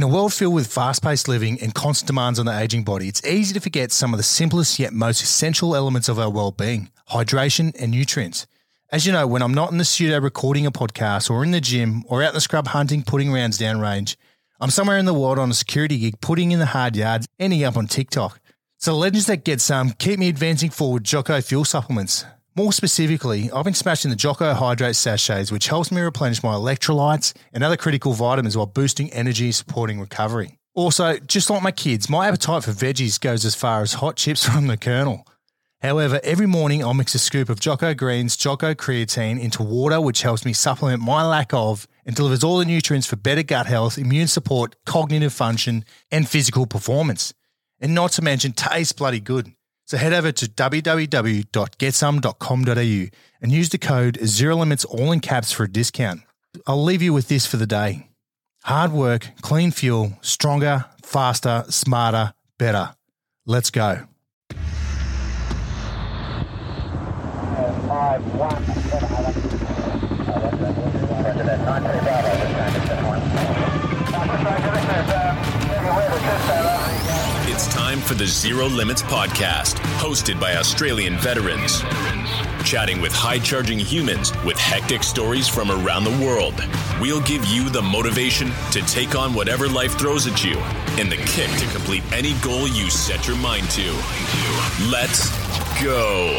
a world filled with fast-paced living and constant demands on the aging body, it's easy to forget some of the simplest yet most essential elements of our well-being, hydration and nutrients. As you know, when I'm not in the studio recording a podcast or in the gym or out in the scrub hunting, putting rounds downrange, I'm somewhere in the world on a security gig, putting in the hard yards, ending up on TikTok. So the legends that get some keep me advancing forward Jocko fuel supplements. More specifically, I've been smashing the Jocko Hydrate sachets, which helps me replenish my electrolytes and other critical vitamins while boosting energy and supporting recovery. Also, just like my kids, my appetite for veggies goes as far as hot chips from the Colonel. However, every morning I'll mix a scoop of Jocko Greens, Jocko Creatine into water, which helps me supplement my lack of and delivers all the nutrients for better gut health, immune support, cognitive function, and physical performance. And not to mention, tastes bloody good. So head over to www.getsome.com.au and use the code ZeroLimits all in caps for a discount. I'll leave you with this for the day. Hard work, clean fuel, stronger, faster, smarter, better. Let's go. 5-1. It's time for the Zero Limits podcast, hosted by Australian veterans. Chatting with high-charging humans with hectic stories from around the world. We'll give you the motivation to take on whatever life throws at you and the kick to complete any goal you set your mind to. Let's go.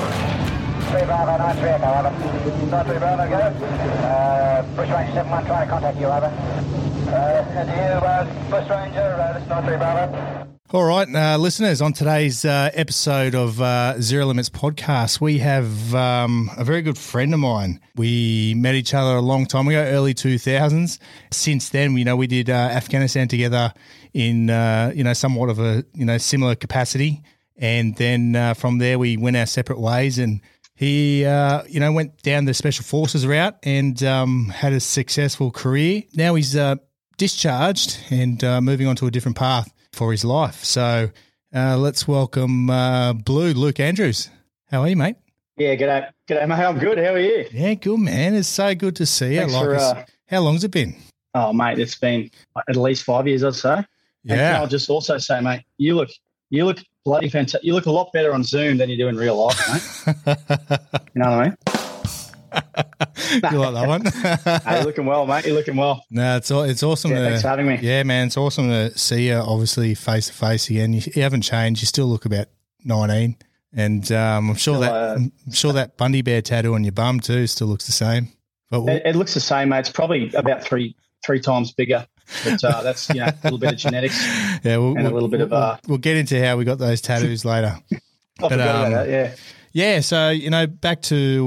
3 Bravo 93 Echo, over. 93 Bravo, go. Bush Ranger 71 trying to contact you, over. And you, Bush Ranger, this is 93 Bravo. All right, listeners, on today's episode of Zero Limits podcast, we have a very good friend of mine. We met each other a long time ago, early 2000s. Since then, we did Afghanistan together in, somewhat of a, similar capacity. And then from there, we went our separate ways, and he, went down the Special Forces route and had a successful career. Now he's discharged and moving on to a different path for his life. So let's welcome Blue, Luke Andrews. How are you, mate? Yeah, g'day, mate. I'm good. How are you? Yeah, good, man. It's so good to see you. How long's it been? Oh, mate, it's been at least 5 years, I'd say. Yeah. And I'll just also say, mate, you look bloody fantastic. You look a lot better on Zoom than you do in real life, mate. You know what I mean? You like that one? Hey, you're looking well, mate. You're looking well. No, it's awesome. Yeah, thanks for having me. Yeah, man, it's awesome to see you, obviously, face to face again. You haven't changed. You still look about 19, and I'm sure that Bundy Bear tattoo on your bum too still looks the same. But it looks the same, mate. It's probably about three times bigger. But that's a little bit of genetics. Yeah, and a little bit of we'll get into how we got those tattoos later. I forgot about that. Yeah. Yeah, so back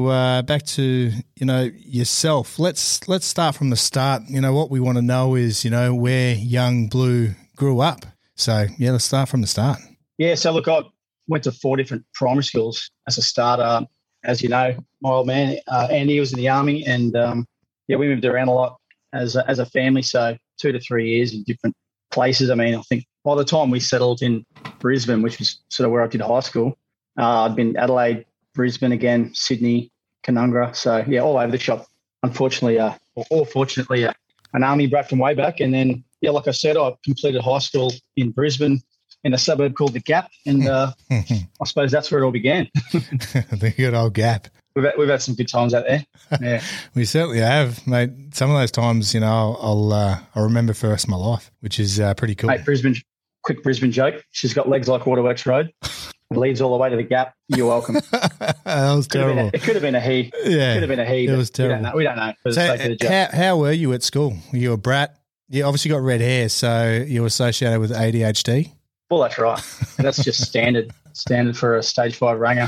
to yourself. Let's start from the start. What we want to know is where young Blue grew up. So yeah, let's start from the start. Yeah, so look, I went to 4 different primary schools as a starter. As you know, my old man Andy was in the army, and we moved around a lot as a family. So 2 to 3 years in different places. I mean, I think by the time we settled in Brisbane, which was sort of where I did high school. I'd been Adelaide, Brisbane again, Sydney, Canungra. So, yeah, all over the shop. Unfortunately, or fortunately, an army brat from way back. And then, like I said, I completed high school in Brisbane in a suburb called the Gap. And I suppose that's where it all began. The good old Gap. We've had some good times out there. Yeah. We certainly have, mate. Some of those times, I'll remember for the rest of my life, which is pretty cool. Mate, quick Brisbane joke. She's got legs like Waterworks Road. It leads all the way to the Gap. You're welcome. That was terrible. It could have been a he. Yeah. It could have been a he. It was terrible. We don't know. So how were you at school? Were you a brat? You obviously got red hair, so you were associated with ADHD? Well, that's right. That's just standard for a stage 5 ranger.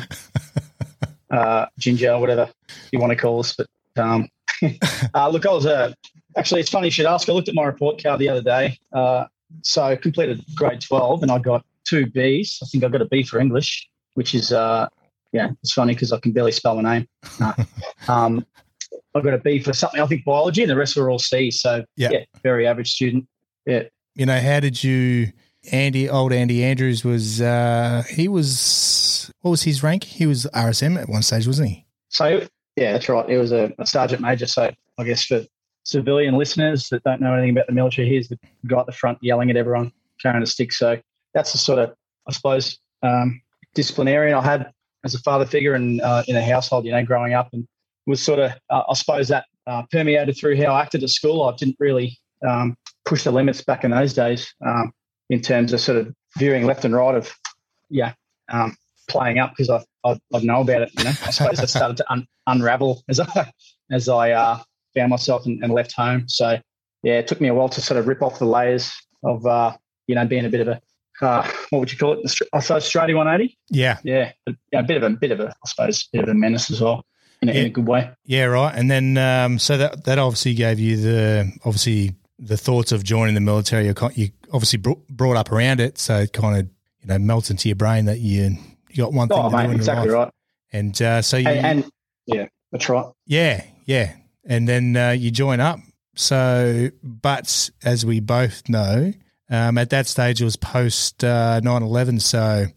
Ginger, whatever you want to call us. But look, I was actually, it's funny you should ask. I looked at my report card the other day. So I completed grade 12 and I got 2 Bs. I think I got a B for English, which is, it's funny because I can barely spell my name. No. I got a B for something, I think biology, and the rest were all C's. So, very average student. Yeah. How did you, old Andy Andrews was, what was his rank? He was RSM at one stage, wasn't he? So, yeah, that's right. He was a sergeant major. So I guess for civilian listeners that don't know anything about the military, here's the guy at the front yelling at everyone, carrying a stick. So that's the sort of, I suppose, disciplinarian I had as a father figure and in a household, growing up, and was sort of, I suppose that permeated through how I acted at school. I didn't really push the limits back in those days in terms of sort of veering left and right of, playing up because I'd know about it. I suppose I started to unravel as I found myself and left home. So it took me a while to sort of rip off the layers of being a bit of a what would you call it? I suppose Australia 180. Yeah, a bit of a I suppose bit of a menace as well in a good way. Yeah, right. And then so that obviously gave you the thoughts of joining the military. You obviously brought up around it, so it kind of melts into your brain that you got one thing to do in exactly your life. Right. And so you and yeah, that's right. Yeah. And then you join up. So, but as we both know, at that stage it was post 9/11. So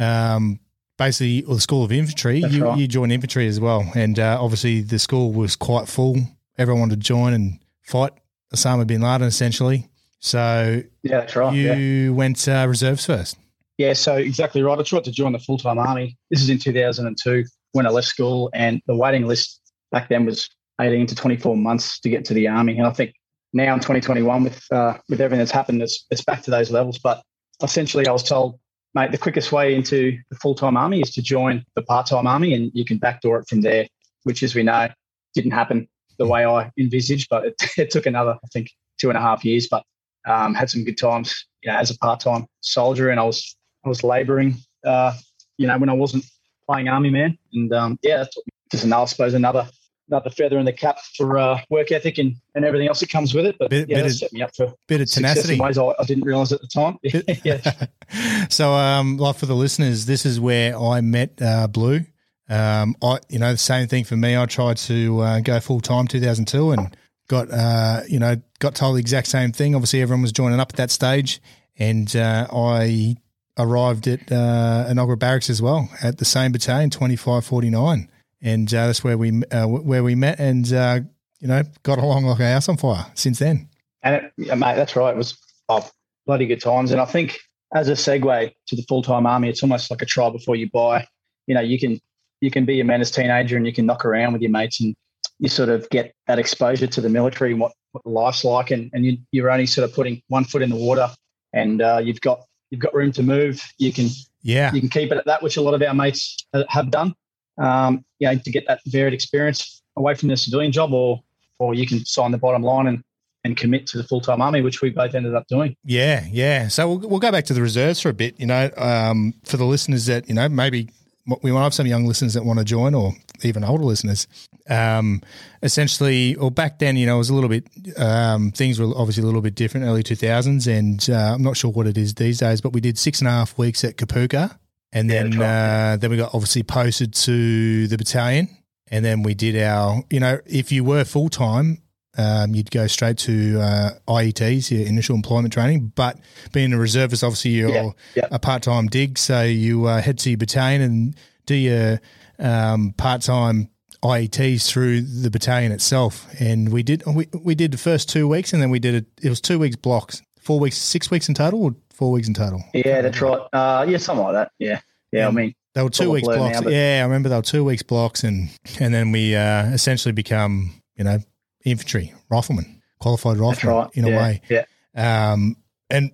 basically, the School of Infantry, you joined infantry as well. And obviously the school was quite full. Everyone wanted to join and fight Osama bin Laden essentially. So yeah, that's right. You went reserves first. Yeah, so exactly right. I tried to join the full-time army. This is in 2002 when I left school, and the waiting list back then was 18 to 24 months to get to the army. And I think now in 2021 with everything that's happened, it's back to those levels. But essentially I was told, mate, the quickest way into the full-time army is to join the part-time army, and you can backdoor it from there, which, as we know, didn't happen the way I envisaged. But it took another, I think, 2.5 years. But had some good times, as a part-time soldier, and I was labouring, when I wasn't playing army man, and that's just another feather in the cap for work ethic and everything else that comes with it. But that set me up for bit of tenacity in ways I didn't realise at the time. Yeah. So, like for the listeners, this is where I met Blue. The same thing for me. I tried to go full time 2002 and got told the exact same thing. Obviously, everyone was joining up at that stage, and I arrived at Enoggera Barracks as well at the same battalion, 2549, and that's where we met, and got along like a house on fire since then. And mate, that's right. It was bloody good times, and I think as a segue to the full time army, it's almost like a try before you buy. You can be a menace teenager and you can knock around with your mates, and you sort of get that exposure to the military and what life's like, and you're only sort of putting one foot in the water, and you've got room to move. You can keep it at that, which a lot of our mates have done. To get that varied experience away from the civilian job, or you can sign the bottom line and commit to the full time army, which we both ended up doing. Yeah. So we'll go back to the reserves for a bit. For the listeners that maybe we might have some young listeners that want to join, or even older listeners. Essentially, or back then, it was a little bit, things were obviously a little bit different, early 2000s, and I'm not sure what it is these days, but we did 6.5 weeks at Kapooka, and then we got obviously posted to the battalion, and then we did our, if you were full-time, you'd go straight to IETs, your initial employment training, but being a reservist, obviously you're a part-time dig, so you head to your battalion and do your part-time IETs through the battalion itself. And we did the first 2 weeks, and then we did it was 2 weeks blocks, 4 weeks, 6 weeks in total, or 4 weeks in total? Yeah, that's right. Something like that. Yeah. I mean, they were 2 weeks blocks. Now, I remember they were 2 weeks blocks, and then we essentially become, infantry, rifleman, qualified rifleman in a way. Yeah. And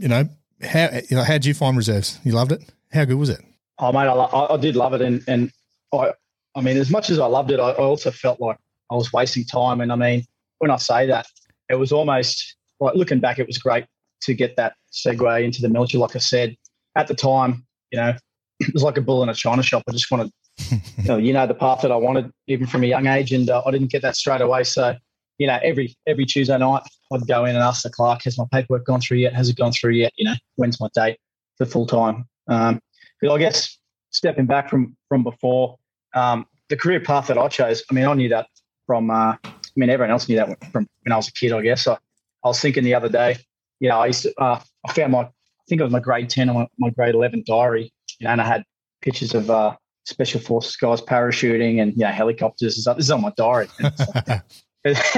how did you find reserves? You loved it? How good was it? Oh, mate, I did love it, and I mean, as much as I loved it, I also felt like I was wasting time. And I mean, when I say that, it was almost like, looking back, it was great to get that segue into the military. Like I said, at the time, it was like a bull in a china shop. I just wanted, the path that I wanted, even from a young age, and I didn't get that straight away. So, every Tuesday night, I'd go in and ask the clerk, has my paperwork gone through yet? Has it gone through yet? When's my date for full time? But I guess stepping back from before, the career path that I chose, I mean, I knew that from, everyone else knew that from when I was a kid, I guess. I was thinking the other day, I used to, I found I think it was my grade 10 or my grade 11 diary, and I had pictures of Special Forces guys parachuting and, helicopters and stuff. This is on my diary.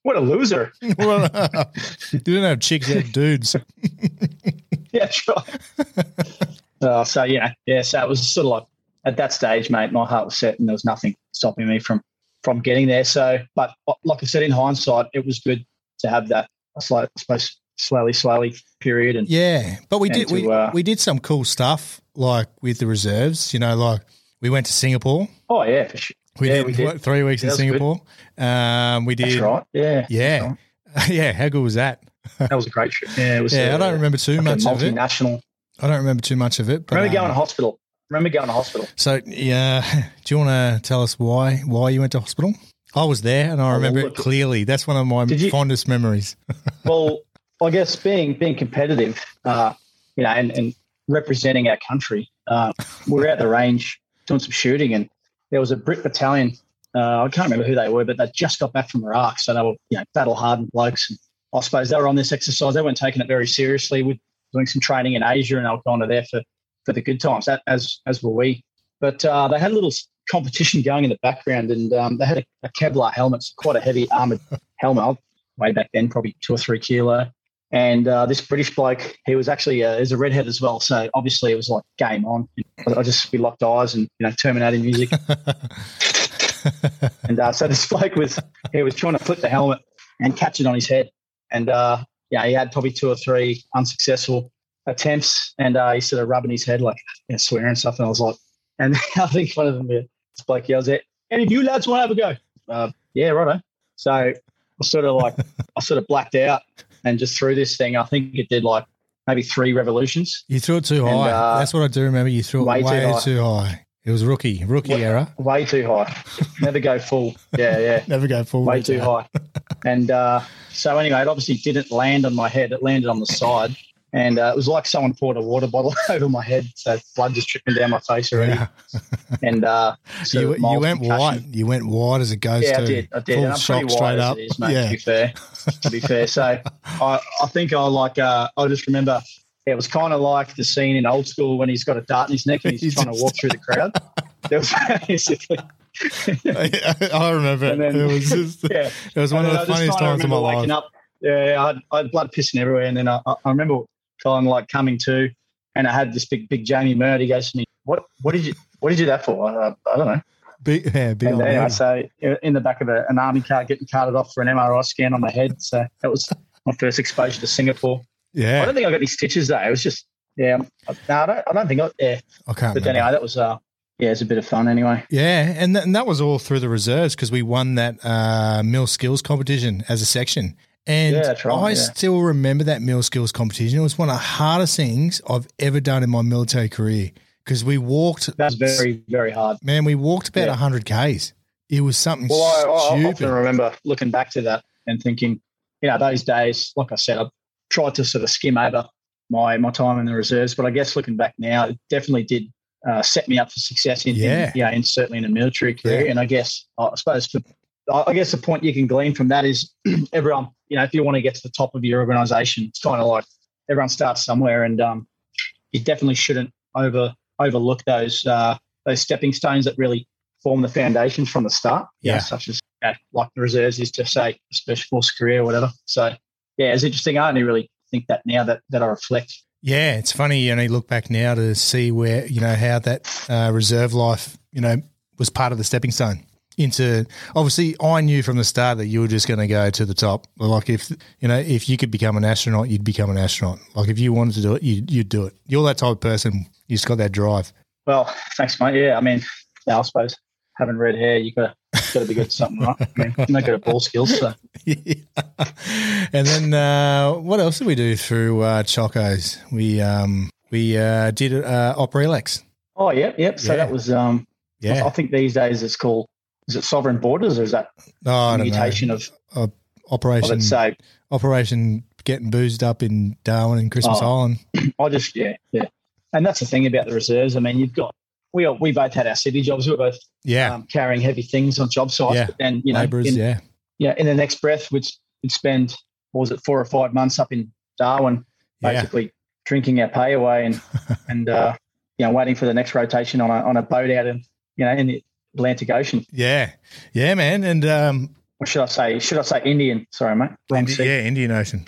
What a loser. Well, you didn't have chicks, you had dudes. Yeah, sure. So it was sort of like at that stage, mate, my heart was set and there was nothing stopping me from getting there. So, but like I said, in hindsight, it was good to have that, I suppose, slowly period. And yeah, but we did some cool stuff like with the reserves. You know, like we went to Singapore. Oh yeah, for sure. We did 3 weeks in Singapore. We did. That's right. Yeah. Yeah. Right. Yeah. How good was that? That was a great trip. Yeah. It was. Yeah. I don't remember too much of it. Multinational. I don't remember too much of it. But, remember going to hospital. So, yeah. Do you want to tell us why you went to hospital? I was there and I remember it clearly. That's one of my fondest memories. Well, I guess being competitive, and representing our country, we were at the range doing some shooting, and there was a Brit battalion. I can't remember who they were, but they just got back from Iraq, so they were battle-hardened blokes. And I suppose they were on this exercise. They weren't taking it very seriously. We're doing some training in Asia, and they were kind of there for the good times, as were we. But they had a little competition going in the background, and they had a Kevlar helmet, so quite a heavy armoured helmet, way back then, probably 2 or 3 kilo. And this British bloke, he was actually is a redhead as well, so obviously it was like game on. We locked eyes and Terminator music. And so this bloke was trying to flip the helmet and catch it on his head, and he had probably 2 or 3 unsuccessful attempts, and he's sort of rubbing his head like swearing and stuff. And I was like, and I think one of them, this bloke yells out, "Any of you lads want to have a go?" Yeah, righto. So I sort of blacked out and just threw this thing. I think it did like maybe 3 revolutions. You threw it too high. That's what I do remember. You threw it way too high. It was rookie error. Way too high. Never go full. Yeah. Never go full. Way too high. And so anyway, it obviously didn't land on my head. It landed on the side. And it was like someone poured a water bottle over my head. So blood just dripping down my face already. Yeah. And you went white. You went white as a ghost. Yeah, I did. Full and I'm shock pretty straight white up. As it is, mate, to be fair. So I think I just remember it was kind of like the scene in Old School when he's got a dart in his neck and he's trying to walk through the crowd. That was basically. I remember it. Then, it was just, it was one of the funniest times of my life. Up, I had blood pissing everywhere, and then I remember kind of like coming to, and I had this big Jamie Murd. He goes to me, "What did you do that for?" I don't know. Big and then I say in the back of an army car, getting carted off for an MRI scan on the head. So that was my first exposure to Singapore. Yeah, I don't think I got any stitches though. It was just I don't think I can't. But anyway, that was it was a bit of fun anyway. Yeah, and that was all through the reserves because we won that Mill Skills competition as a section. And that's right, I still remember that Mill Skills competition. It was one of the hardest things I've ever done in my military career because we walked. That's very, very hard. Man, we walked about 100 Ks. It was something stupid. I often remember looking back to that and thinking, those days, like I said, I tried to sort of skim over my time in the reserves, but I guess looking back now, it definitely did set me up for success in certainly in a military career. And I guess the point you can glean from that is everyone, if you want to get to the top of your organisation, it's kind of like everyone starts somewhere, and you definitely shouldn't overlook those stepping stones that really form the foundations from the start. Such as like the reserves is to say a special force career or whatever. So it's interesting. I only really think that now that I reflect. Yeah, it's funny, you look back now to see where, how that reserve life, was part of the stepping stone into, obviously I knew from the start that you were just going to go to the top. Like if you could become an astronaut, you'd become an astronaut. Like if you wanted to do it, you'd do it. You're that type of person. You just got that drive. Well, thanks, mate. Yeah, I mean, I suppose having red hair, you got to be good at something, right? I mean, you're not good at ball skills. So. Yeah. And then what else did we do through Chocos? We did Op Relax. Oh, yep. So that was I think these days it's called, is it Sovereign Borders, or is that a mutation of Operation? Let's say Operation Getting Boozed Up in Darwin and Christmas Island. I just and that's the thing about the reserves. I mean, you've got we both had our city jobs. We were both carrying heavy things on job sites, but then labourers, in the next breath, we'd spend 4 or 5 months up in Darwin, basically drinking our pay away and waiting for the next rotation on a boat out in the Atlantic Ocean. Yeah, man. And Or should I say Indian? Sorry, mate. Indian Ocean.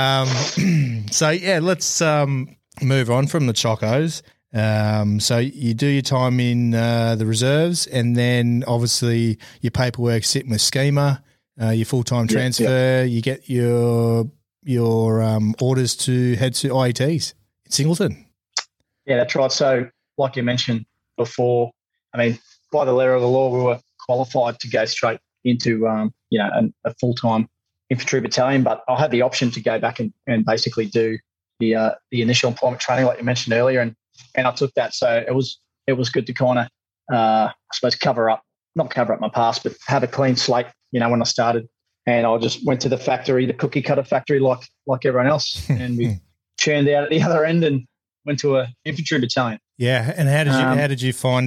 So let's move on from the Chocos. So you do your time in the reserves, and then obviously your paperwork sitting with Schema, your full-time transfer. You get your orders to head to IETs in Singleton. Yeah, that's right. So like you mentioned before, I mean, by the letter of the law, we were qualified to go straight into a full-time infantry battalion, but I had the option to go back and basically do the initial employment training like you mentioned earlier, and I took that. So it was good to kind of I suppose not cover up my past, but have a clean slate, when I started. And I just went to the factory, the cookie cutter factory, like everyone else, and we churned out at the other end and went to a infantry battalion. Yeah, and how did you find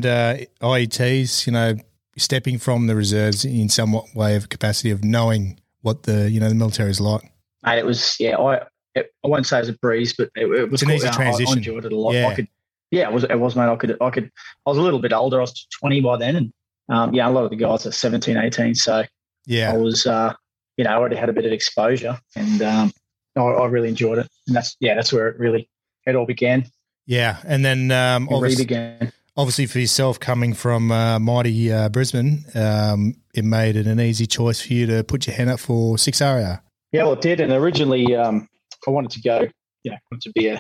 IETs? Stepping from the reserves in somewhat way of capacity of knowing what the military is like. Mate, it was I won't say it was a breeze, but it was an easy transition. I enjoyed it a lot. Yeah. It was, mate. I was a little bit older. I was 20 by then, and a lot of the guys are 17, 18. So I was I already had a bit of exposure, and I really enjoyed it. And that's where it all began. Yeah, and then obviously for yourself coming from mighty Brisbane, it made it an easy choice for you to put your hand up for 6RR. Yeah, well, it did. And originally I wanted to go, wanted to be a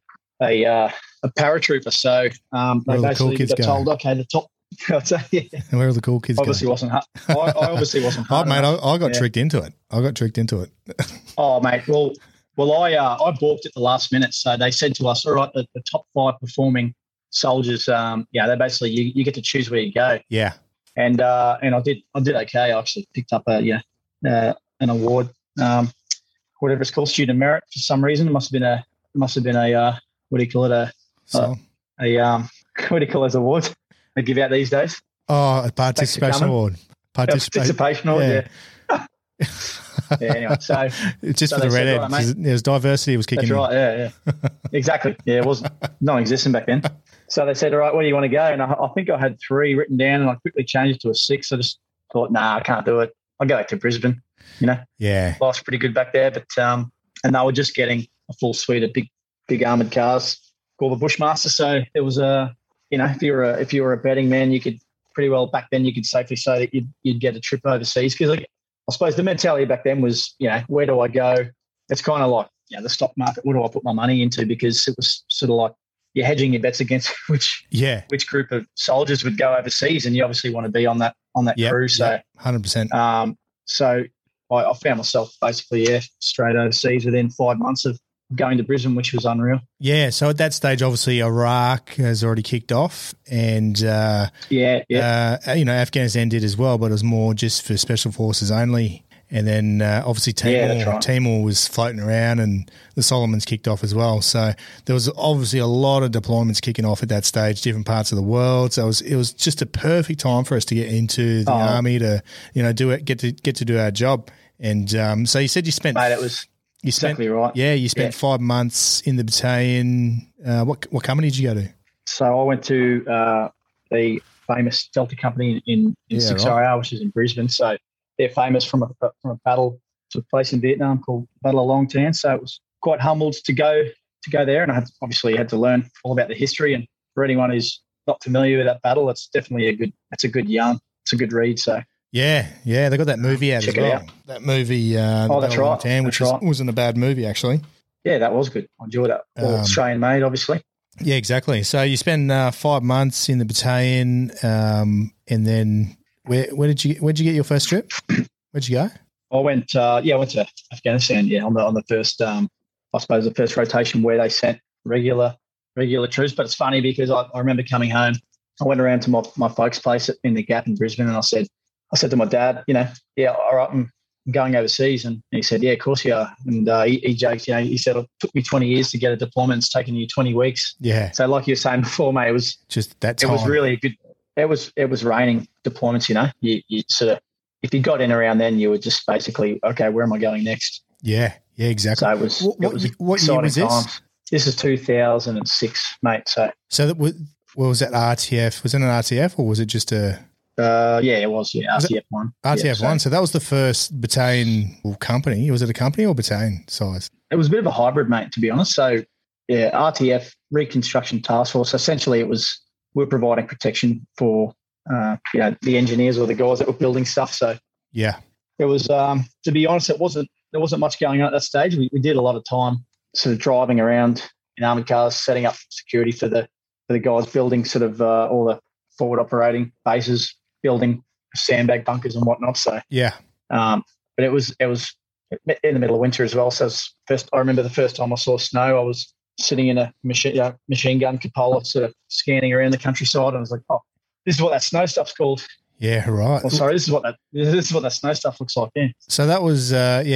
paratrooper. So they basically got told, okay, the top. And where are the cool kids obviously going? Wasn't hard. I obviously wasn't hard. Mate, I got tricked into it. Oh, mate. Well, I balked at the last minute. So they said to us, all right, the top 5 performing soldiers, they basically you get to choose where you go. Yeah. And I did okay. I actually picked up an award, whatever it's called, student merit for some reason. It must have been a what do you call it? What do you call those awards they give out these days? Oh, a participation award. Participation award, yeah. Anyway, so it's just for the redhead. Right, there's diversity was kicking in. That's right, yeah. Exactly. Yeah, it wasn't non-existent back then. So they said, all right, where do you want to go? And I think I had 3 written down, and I quickly changed it to a 6. I just thought, I can't do it. I'll go back to Brisbane. Yeah, life's pretty good back there. But and they were just getting a full suite of big armoured cars called the Bushmaster. So it was if you were a betting man, you could pretty well back then you could safely say that you'd get a trip overseas, because I suppose the mentality back then was, where do I go? It's kind of like, the stock market. What do I put my money into? Because it was sort of like you're hedging your bets against which group of soldiers would go overseas, and you obviously want to be on that crew. So 100%. So I found myself basically straight overseas within 5 months of going to Brisbane, which was unreal. Yeah, so at that stage, obviously Iraq has already kicked off, and Afghanistan did as well, but it was more just for special forces only. And then obviously Timor was floating around, and the Solomons kicked off as well. So there was obviously a lot of deployments kicking off at that stage, different parts of the world. So it was just a perfect time for us to get into the army to get to do our job. And so you said you spent. Mate, it was. Exactly right. Yeah, you spent 5 months in the battalion. What company did you go to? So I went to the famous Delta Company in 6RR, which is in Brisbane. So they're famous from a battle took place in Vietnam called Battle of Long Tan. So it was quite humbled to go there, and I had to learn all about the history. And for anyone who's not familiar with that battle, it's definitely a good yarn. It's a good read. So. Yeah, they got that movie out as well. That movie, that's right. Tan, which wasn't a bad movie, actually. Yeah, that was good. I enjoyed that. All Australian made, obviously. Yeah, exactly. So you spend 5 months in the battalion, and then where'd you get your first trip? Where'd you go? I went to Afghanistan. Yeah, on the first, I suppose the first rotation where they sent regular troops. But it's funny because I remember coming home. I went around to my folks' place in the Gap in Brisbane, and I said to my dad, all right, I'm going overseas. And he said, yeah, of course you are. And he joked, he said, it took me 20 years to get a deployment. It's taken you 20 weeks. Yeah. So like you were saying before, mate, it was just that time. It was really good. It was raining deployments, you sort of, if you got in around then, you were just basically, okay, where am I going next? Yeah, exactly. So it was what year was this? Times. This is 2006, mate. So what was that RTF? Was it an RTF or was it just a... Yeah, it was. Yeah, RTF1. RTF1. So that was the first battalion company. Was it a company or battalion size? It was a bit of a hybrid, mate, to be honest. So, yeah, RTF, Reconstruction Task Force. Essentially, we're providing protection for the engineers or the guys that were building stuff. So, yeah, it was. To be honest, there wasn't much going on at that stage. We did a lot of time sort of driving around in armoured cars, setting up security for the guys building sort of all the forward operating bases, building sandbag bunkers and whatnot. So yeah, but it was in the middle of winter as well. So I remember the first time I saw snow, I was sitting in a machine gun cupola, sort of scanning around the countryside, and I was like, "Oh, this is what that snow stuff's called." Yeah, right. Oh, sorry, this is what that snow stuff looks like. Yeah. So that was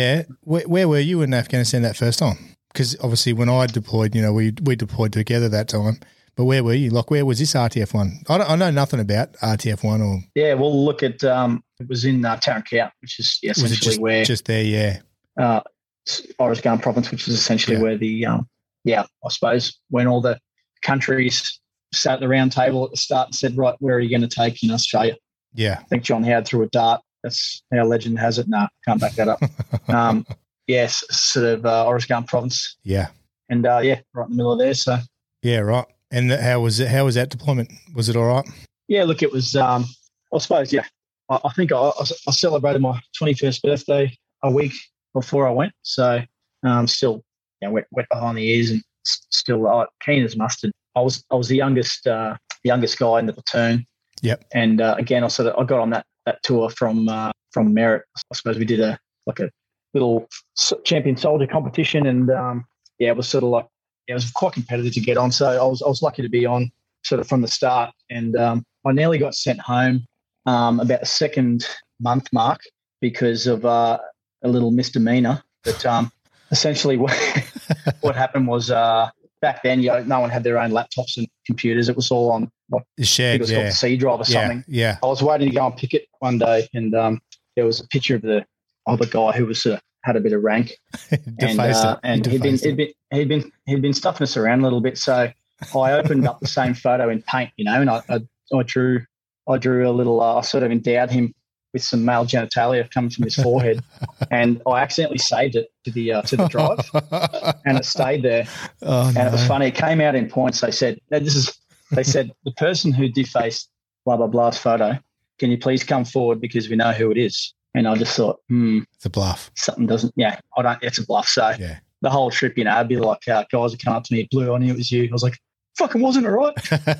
Where were you in Afghanistan that first time? Because obviously when I deployed, we deployed together that time. But where were you? Like, where was this RTF1? I know nothing about RTF1 or. Yeah, we'll look at. It was in Tarankout, which is essentially where just there, yeah. Oruzgan province, which is essentially where the I suppose when all the countries sat at the round table at the start and said, right, where are you going to take in Australia? Yeah, I think John Howard threw a dart. That's how legend has it. No, can't back that up. Yes, sort of Oruzgan province. Yeah, and right in the middle of there. So yeah, right. And how was it? How was that deployment? Was it all right? Yeah, look, it was. I suppose, yeah. I think I celebrated my 21st birthday a week before I went, so still, wet behind the ears and still keen as mustard. I was the youngest guy in the platoon. Yep. And again, I got on that tour from Merritt. I suppose we did a little champion soldier competition, and it was sort of like. It was quite competitive to get on, so I was lucky to be on sort of from the start. And I nearly got sent home about the second month mark because of a little misdemeanor. But essentially, what happened was back then, no one had their own laptops and computers. It was all on shared, it was called the C drive or something. Yeah. I was waiting to go and pick it one day, and there was a picture of the guy who was had a bit of rank, and he'd been stuffing us around a little bit. So I opened up the same photo in paint, and I drew a little. I sort of endowed him with some male genitalia coming from his forehead, and I accidentally saved it to the drive, and it stayed there. Oh, and it was funny. It came out in points. They said the person who defaced blah blah blah's photo, can you please come forward because we know who it is. And I just thought, it's a bluff. Something doesn't, it's a bluff. So the whole trip, I'd be like, guys would come up to me, Blue, I knew it was you. I was like, fucking wasn't it, right?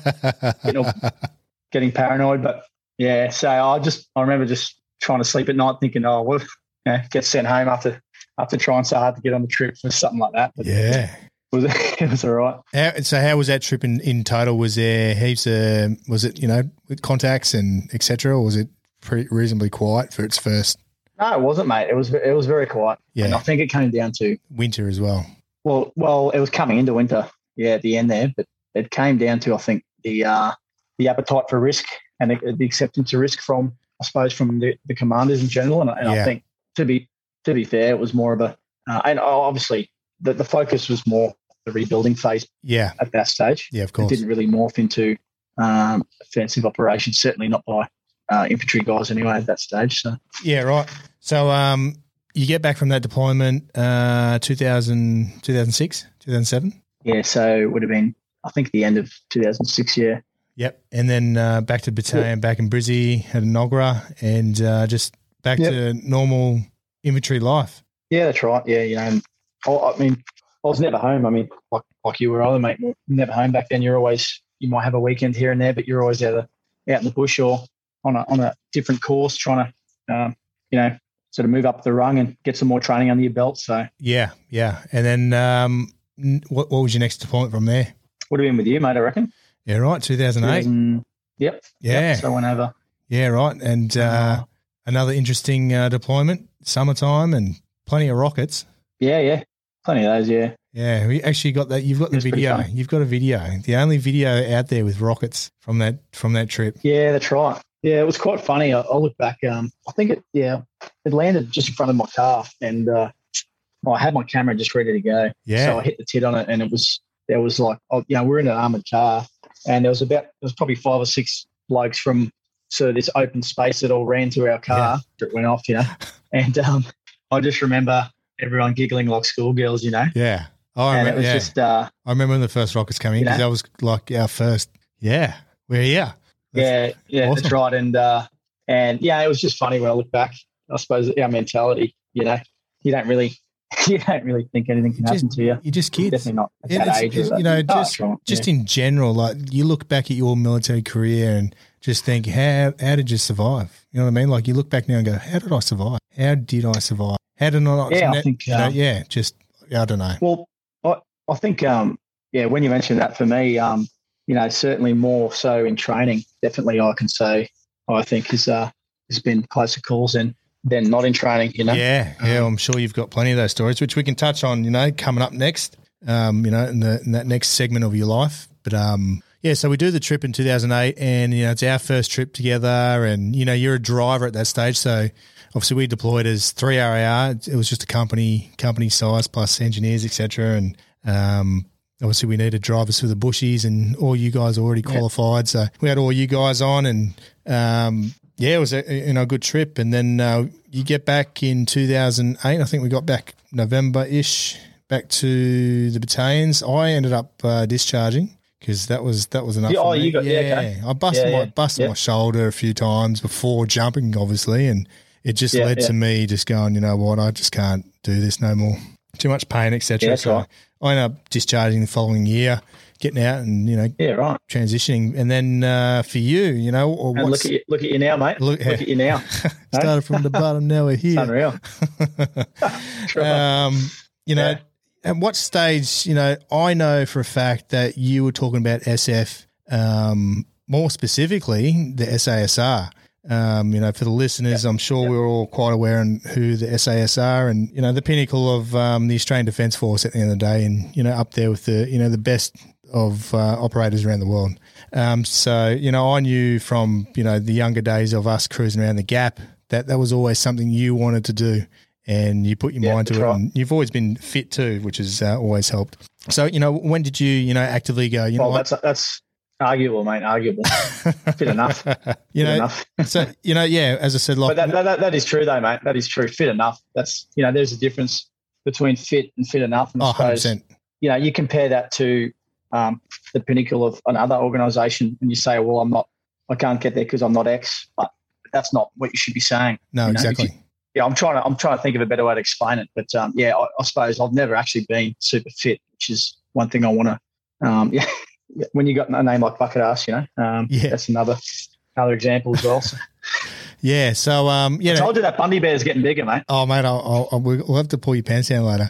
Getting paranoid. But yeah, so I remember just trying to sleep at night thinking, get sent home after trying so hard to get on the trip for something like that. But it was all right. So how was that trip in total? Was there heaps of, was it, with contacts and et cetera, or was it reasonably quiet for its first? No, it wasn't, mate. It was very quiet. Yeah. And I think it came down to winter as well. Well, it was coming into winter, at the end there, but it came down to, I think, the appetite for risk and the acceptance of risk from the commanders in general. And I think to be fair, it was more of a and obviously the focus was more the rebuilding phase. Yeah. At that stage. Yeah, of course. It didn't really morph into offensive operations. Certainly not by infantry guys anyway at that stage. So yeah, right. So you get back from that deployment 2006, 2007? Yeah, so it would have been, I think, the end of 2006, yeah. Yep. And then back to battalion, back in Brizzy at Nogra, and just back to normal infantry life. Yeah, that's right. Yeah, and I mean, I was never home. I mean, like you were either, mate, never home back then. You might have a weekend here and there, but you're always out in the bush or on a different course trying to, sort of move up the rung and get some more training under your belt. So yeah. And then what was your next deployment from there? Would have been with you, mate, I reckon. Yeah, right, 2008. Yep. Yeah. Yep, so I went over. Yeah, right. And another interesting deployment, summertime and plenty of rockets. Yeah. Plenty of those, yeah. Yeah, we actually got that. You've got the video. You've got a video. The only video out there with rockets from that trip. Yeah, that's right. Yeah, it was quite funny. I look back. I think it landed just in front of my car, and I had my camera just ready to go. Yeah. So I hit the tit on it, and there was like, we're in an armoured car, and there was probably 5 or 6 blokes from sort of this open space that all ran to our car. It went off, and I just remember everyone giggling like schoolgirls, Yeah. Oh, I remember, just, I remember when the first rockets came in because that was like our first. Yeah, we're here. Yeah, awesome. That's right. And it was just funny when I look back. I suppose our mentality, you don't really think anything can happen to you. You're just kids. Definitely not at that age. Just in general, like you look back at your military career and just think, how did you survive? You know what I mean? Like you look back now and go, how did I survive? How did I survive? How did I not? Yeah, I think. I don't know. Well, I think, when you mentioned that for me, certainly more so in training, definitely I can say I think has been closer calls than not in training, Yeah, I'm sure you've got plenty of those stories, which we can touch on, coming up next, in that next segment of your life. But, so we do the trip in 2008 and, it's our first trip together and, you're a driver at that stage. So obviously we deployed as 3 RAR. It was just a company size plus engineers, et cetera. And, obviously we needed drivers for the bushies and all you guys already qualified. So we had all you guys on and, it was a good trip. And then you get back in 2008. I think we got back November-ish back to the battalions. I ended up discharging because that was enough for me. Okay. I busted my shoulder a few times before jumping, obviously, and it just led to me just going, you know what, I just can't do this no more. Too much pain, etc. Yeah, so right. I ended up discharging the following year, getting out and transitioning. And then for you, or and look at you now, mate. Look at you now. Started from the bottom, now we're here. It's unreal. At what stage? I know for a fact that you were talking about SF, more specifically the SASR. For the listeners, I'm sure we're all quite aware on who the SAS are and, the pinnacle of the Australian Defence Force at the end of the day and, up there with the, the best of operators around the world. I knew from, the younger days of us cruising around the Gap that was always something you wanted to do and you put your mind to it. Right. And you've always been fit too, which has always helped. So, when did you, actively go, that's arguable, mate. Arguable. Fit enough. Fit enough. So, as I said, like, but that is true though, mate. That is true. Fit enough. That's, there's a difference between fit and fit enough. And I suppose, 100%. You compare that to the pinnacle of another organisation and you say, well, I can't get there because I'm not X, but that's not what you should be saying. No, exactly. I'm trying to think of a better way to explain it. But I suppose I've never actually been super fit, which is one thing I want to, when you got a name like Bucket Ass, that's another example as well. So. Yeah. So, I told you that Bundy Bear's getting bigger, mate. Oh, mate, we'll have to pull your pants down later.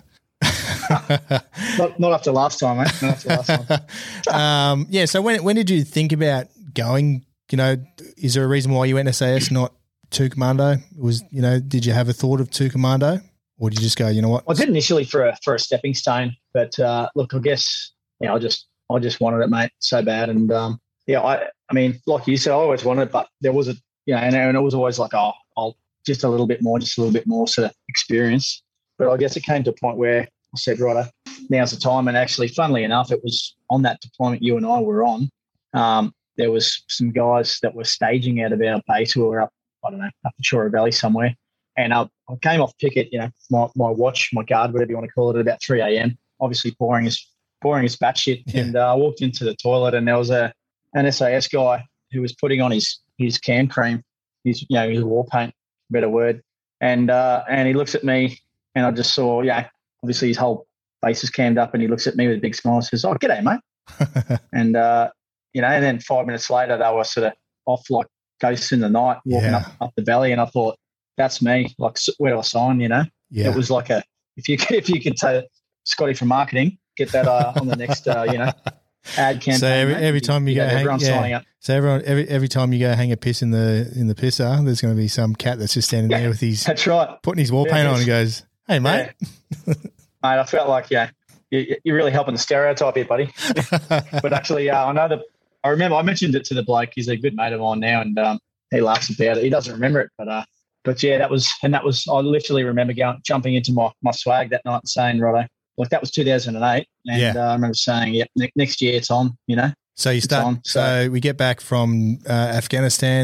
not after last time, mate. Not after last time. So when did you think about going? Is there a reason why you went SAS, not 2 Commando? Did you have a thought of 2 Commando, or did you just go, you know what? I did initially for a stepping stone, but look, I guess I just wanted it, mate, so bad. And I mean, like you said, I always wanted it, but there was and it was always like, I'll just a little bit more sort of experience. But I guess it came to a point where I said, right, now's the time. And actually, funnily enough, it was on that deployment you and I were on. There was some guys that were staging out of our base who were up in Chora Valley somewhere. And I came off picket, my watch, my guard, whatever you want to call it, at about 3 a.m., obviously pouring his batshit. Yeah. And I walked into the toilet and there was an SAS guy who was putting on his cam cream, his war paint, better word. And he looks at me and I just saw, obviously his whole face is cammed up and he looks at me with a big smile and says, "Oh, g'day, mate." And, and then 5 minutes later, they were sort of off like ghosts in the night, walking up the valley. And I thought, that's me. Like, where do I sign, Yeah. It was like if you could say Scotty from marketing, get that on the next, ad campaign. So every time you go, signing up. So every time you go hang a piss in the pisser, there's going to be some cat that's just standing there with his. That's right. Putting his war paint on and goes, "Hey, mate." Mate, I felt like you're really helping the stereotype here, buddy. But actually, I remember I mentioned it to the bloke. He's a good mate of mine now, and he laughs about it. He doesn't remember it, but that was. I literally remember jumping into my swag that night and saying, "Righto." Like that was 2008, and I remember saying, next year it's on, So you start. So we get back from Afghanistan.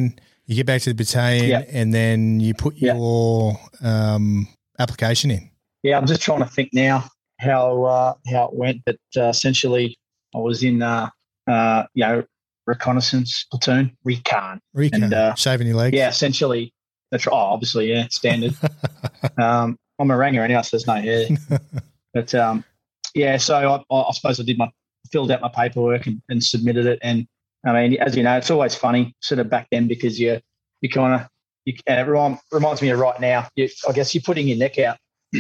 You get back to the battalion and then you put your application in. Yeah, I'm just trying to think now how it went. But essentially, I was in reconnaissance platoon, recon. And, shaving your legs. Yeah, essentially. That's right. Obviously, standard. I'm a ranger anyway, so there's no hair. But so I suppose I filled out my paperwork and submitted it. And I mean, as you know, it's always funny sort of back then because it reminds me of right now. I guess you're putting your neck out.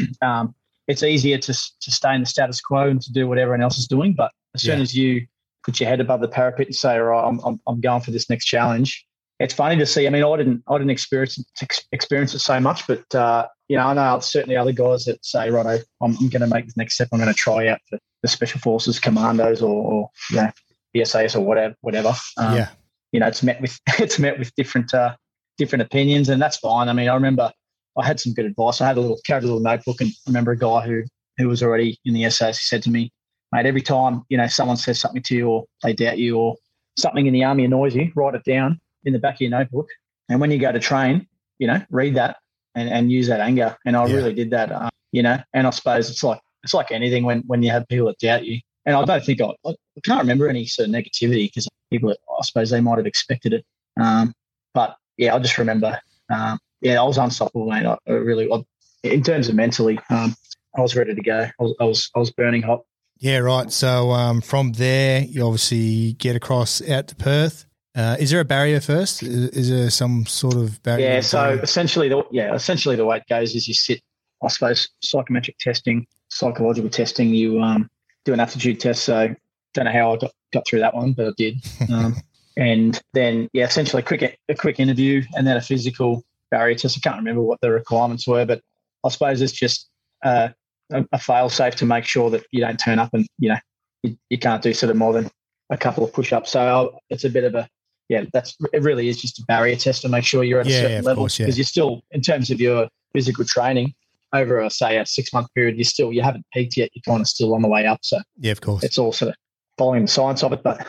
It's easier to stay in the status quo and to do what everyone else is doing. But as soon as you put your head above the parapet and say, all right, I'm going for this next challenge, it's funny to see. I mean, I didn't experience it so much, but I know certainly other guys that say, right, I'm going to make the next step. I'm going to try out for the Special Forces Commandos or the SAS or whatever. It's met with different opinions, and that's fine. I mean, I remember I had some good advice. I carried a little notebook, and I remember a guy who was already in the SAS. He said to me, mate, every time someone says something to you or they doubt you or something in the army annoys you, write it down in the back of your notebook, and when you go to train, read that and use that anger. And I really did that, and I suppose it's like anything when you have people that doubt you. And I don't think I can't remember any sort of negativity because people, I suppose they might have expected it. But I just remember, I was unstoppable, mate. I really, in terms of mentally, I was ready to go. I was burning hot. Yeah, right. So from there, you obviously get across out to Perth. Is there a barrier first? Is there some sort of barrier? Yeah. So essentially, the way it goes is you sit, I suppose, psychometric testing, psychological testing. You do an aptitude test. So don't know how I got through that one, but I did. And then essentially a quick interview and then a physical barrier test. I can't remember what the requirements were, but I suppose it's just a fail safe to make sure that you don't turn up and you can't do sort of more than a couple of push-ups. So it's a bit of it really is just a barrier test to make sure you're at a certain level because you're still, in terms of your physical training over a 6-month period, you haven't peaked yet. You're kind of still on the way up. So of course, it's all sort of following the science of it. But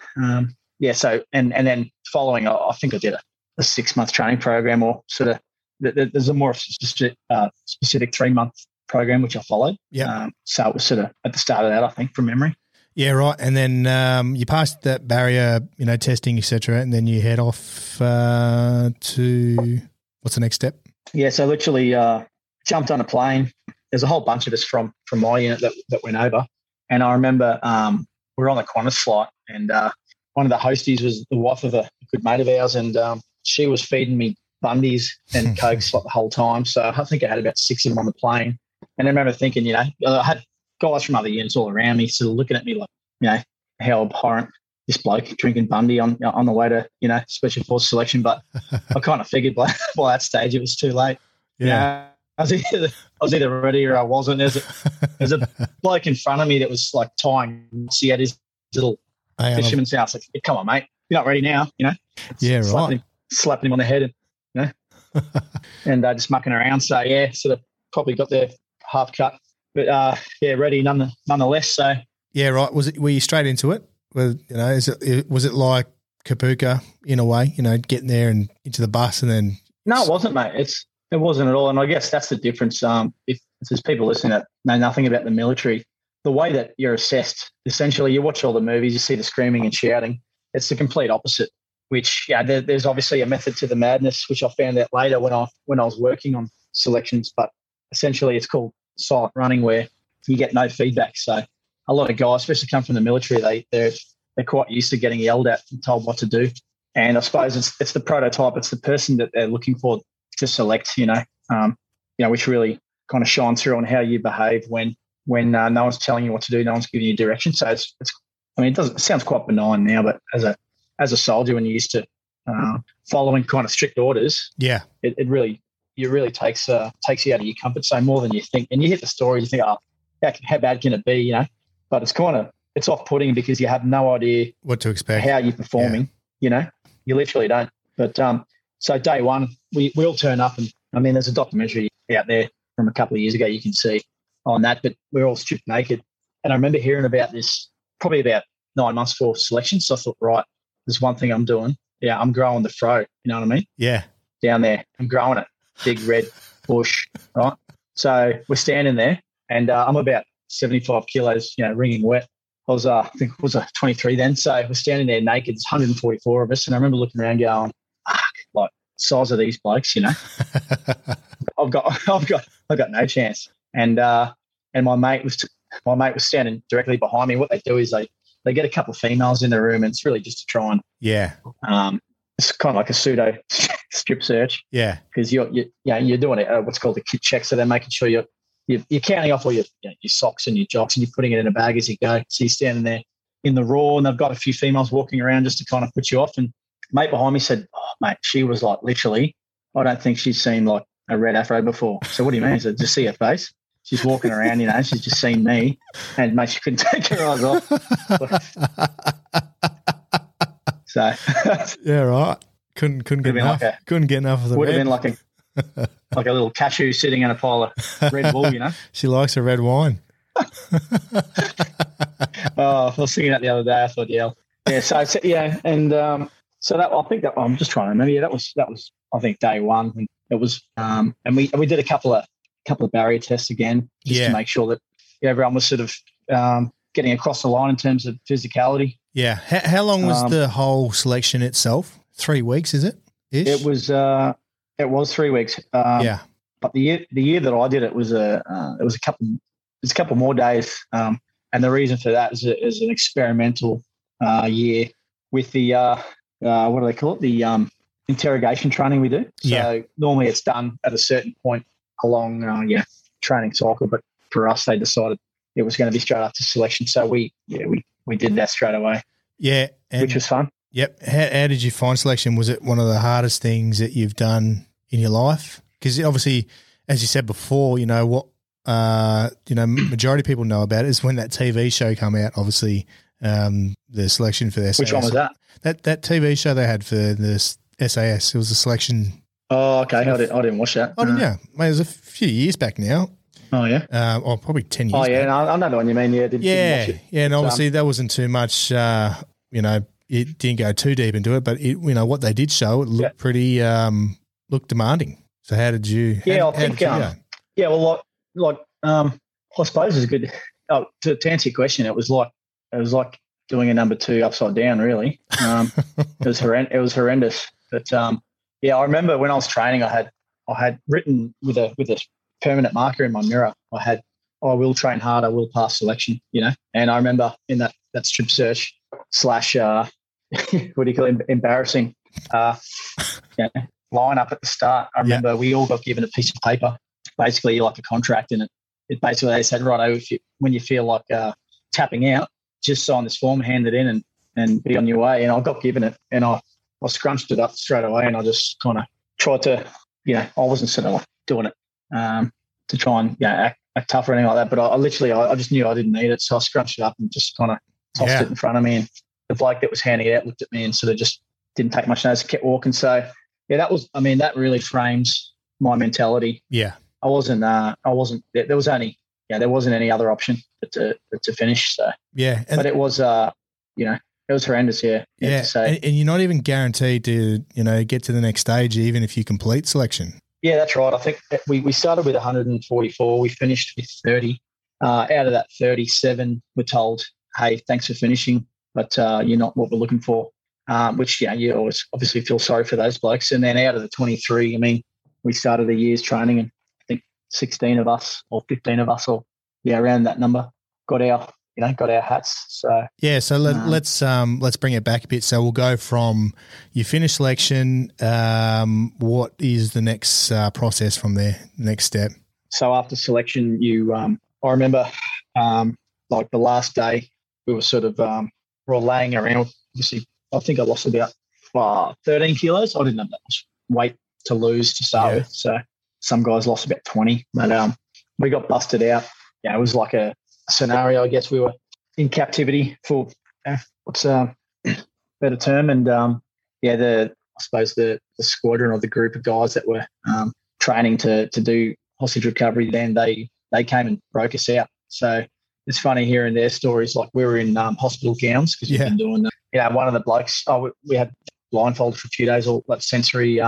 so and then following, I think I did a 6-month training program, or sort of there's a more specific 3-month program which I followed. So it was sort of at the start of that, I think, from memory. Yeah, right. And then you passed that barrier, testing, etc., and then you head off to what's the next step? Yeah, so literally jumped on a plane. There's a whole bunch of us from my unit that went over, and I remember we were on the Qantas flight, and one of the hosties was the wife of a good mate of ours, and she was feeding me Bundies and Cokes like the whole time. So I think I had about 6 of them on the plane, and I remember thinking, I had guys from other units all around me sort of looking at me like, how abhorrent this bloke drinking Bundy on the way to, Special Force selection. But I kind of figured by that stage it was too late. Yeah. I was either ready or I wasn't. There's a bloke in front of me that was like tying. He had his little fisherman's house. Like, come on, mate, you're not ready now. Slapping him on the head, and and just mucking around. So sort of probably got there half cut. But ready nonetheless. So right. Were you straight into it? Was it like Kapooka in a way? Getting there and into the bus and then. No, it wasn't, mate. It wasn't at all. And I guess that's the difference. If there's people listening that know nothing about the military, the way that you're assessed, essentially, you watch all the movies, you see the screaming and shouting. It's the complete opposite. Which there's obviously a method to the madness, which I found out later when I was working on selections. But essentially, it's called silent running, where you get no feedback. So a lot of guys, especially come from the military, they're quite used to getting yelled at and told what to do. And I suppose it's the prototype, it's the person that they're looking for to select, which really kind of shines through on how you behave when no one's telling you what to do, no one's giving you direction. So it sounds quite benign now, but as a soldier, when you're used to following kind of strict orders, it really takes you out of your comfort zone more than you think. And you hit the story, you think, how bad can it be, But it's off-putting because you have no idea what to expect, how you're performing, You literally don't. But so day one, we all turn up, and I mean, there's a documentary out there from a couple of years ago you can see on that, but we're all stripped naked. And I remember hearing about this probably about 9 months before selection. So I thought, right, there's one thing I'm doing. Yeah, I'm growing the fro. You know what I mean? Yeah. down there and growing it, big red bush, right? So we're standing there, and I'm about 75 kilos, wringing wet. I was, I think, 23 then. So we're standing there naked. There's 144 of us, and I remember looking around, going, "Fuck!" Like size of these blokes, I've got no chance. And my mate was standing directly behind me. What they do is they get a couple of females in the room, and it's really just to try and it's kind of like a pseudo strip search. Yeah, because you're doing it what's called a kit check. So they're making sure you're counting off all your socks and your jocks, and you're putting it in a bag as you go. So you're standing there in the raw, and they've got a few females walking around just to kind of put you off. And mate behind me said, "Oh, mate, she was like literally, I don't think she's seen like a red afro before." So what do you mean? I said, "Just see her face. She's walking around, she's just seen me, and mate, she couldn't take her eyes off." So yeah, right. Couldn't get enough. Couldn't get enough of the would red. have been like a little cashew sitting in a pile of Red Bull, She likes her red wine. Oh, I was thinking that the other day. I thought, yeah. So yeah, and so that I think that I'm just trying to remember. Yeah, that was I think day one, and it was and we did a couple of barrier tests again just to make sure that everyone was sort of getting across the line in terms of physicality. Yeah. How long was the whole selection itself? 3 weeks, is it? Ish? It was 3 weeks. But the year that I did it was a couple more days. And the reason for that is an experimental year with the what do they call it? The interrogation training we do. So normally it's done at a certain point along training cycle, but for us they decided it was going to be straight after selection. So we did that straight away. Yeah, which was fun. Yep. How did you find selection? Was it one of the hardest things that you've done in your life? Because obviously, as you said before, what majority of people know about it is when that TV show come out. Obviously, the selection for the SAS. Which one was that? That TV show they had for the SAS. It was a selection. Oh, okay. I didn't watch that. Oh, yeah. Mate, it was a few years back now. Oh, yeah? Probably 10 years back. Yeah, no, I know the one you mean. Yeah, didn't watch it. Yeah, and obviously that wasn't too much, it didn't go too deep into it, but what they did show, it looked pretty, looked demanding. So how did you? Yeah, I think. Yeah, well, I suppose it's good. Oh, to answer your question, it was like doing a number 2 upside down. Really, it was horrendous. But I remember when I was training, I had written with a permanent marker in my mirror. I will train hard. I will pass selection. And I remember in that strip search / what do you call it? Embarrassing line up at the start. I remember we all got given a piece of paper, basically like a contract, and it basically they said, righto, when you feel like tapping out, just sign this form, hand it in, and be on your way. And I got given it, and I scrunched it up straight away, and I just kind of tried to, I wasn't sort of like doing it to try and act tough or anything like that, but I just knew I didn't need it, so I scrunched it up and just kind of tossed it in front of me, and the bloke that was handing it out looked at me and sort of just didn't take much notice, kept walking. So that really frames my mentality. Yeah. There wasn't any other option but to finish. So yeah. But it was it was horrendous, yeah. To say. And you're not even guaranteed to, get to the next stage even if you complete selection. Yeah, that's right. I think we started with 144, we finished with 30. Out of that 37, we're told, hey, thanks for finishing, but you're not what we're looking for. Which, you always obviously feel sorry for those blokes. And then out of the 23, we started a year's training, and I think 16 of us or 15 of us or around that number got our hats. So so let's bring it back a bit. So we'll go from you finish selection. What is the next process from there? Next step. So after selection, I remember like the last day we were sort of we're all laying around. Obviously, I think I lost about 13 kilos. I didn't have that much weight to lose to start with. So some guys lost about 20, but we got busted out. It was like a scenario. I guess we were in captivity for what's a better term. And I suppose the squadron or the group of guys that were training to do hostage recovery, then they came and broke us out. So it's funny hearing their stories. Like we were in hospital gowns because we've been doing one of the blokes, we had blindfolded for a few days, all that sensory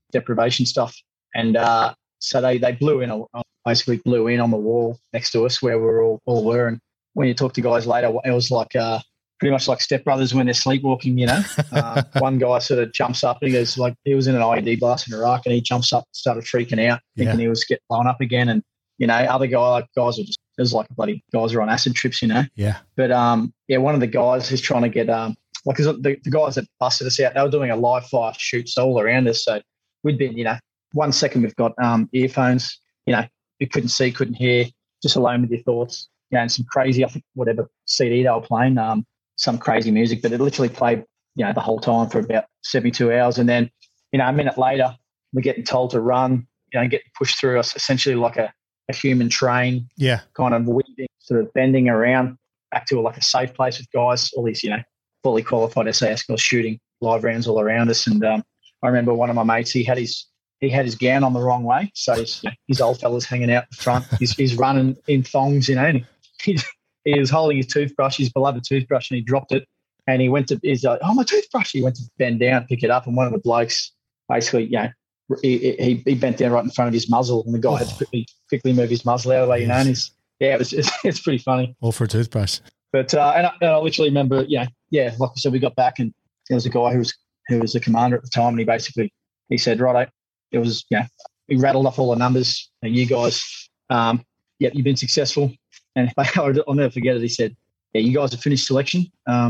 deprivation stuff. And so they blew in, basically blew in on the wall next to us where we all were. And when you talk to guys later, it was like pretty much like stepbrothers when they're sleepwalking, you know. One guy sort of jumps up and he goes, like, he was in an IED blast in Iraq, and he jumps up and started freaking out, thinking he was getting blown up again. And, you know, other guys were just, it was like bloody guys were on acid trips, you know. Yeah. But, one of the guys is trying to get, like, the guys that busted us out, they were doing a live fire shoot all around us. So we'd been, you know, 1 second we've got earphones, you know, you couldn't see, couldn't hear, just alone with your thoughts, you know, and some crazy, I think, whatever CD they were playing, some crazy music, but it literally played, you know, the whole time for about 72 hours. And then, you know, a minute later, we're getting told to run, you know, getting pushed through us essentially like a human train, kind of weaving, sort of bending around back to like a safe place with guys, all these, you know, fully qualified SAS guys shooting live rounds all around us. And I remember one of my mates, he had his gown on the wrong way, so his old fella's hanging out the front. He's running in thongs, you know, and he was holding his toothbrush, his beloved toothbrush, and he dropped it. And he's like, "Oh, my toothbrush!" He went to bend down, pick it up, and one of the blokes basically, you know, he bent down right in front of his muzzle, and the guy had to quickly move his muzzle out of the way, you know. And it's pretty funny. All for a toothbrush. But and I literally remember, like I said, we got back, and there was a guy who was the commander at the time, and he said, "Righto." It was, he rattled off all the numbers, and you guys, you've been successful. And I'll never forget it. He said, "Yeah, you guys have finished selection.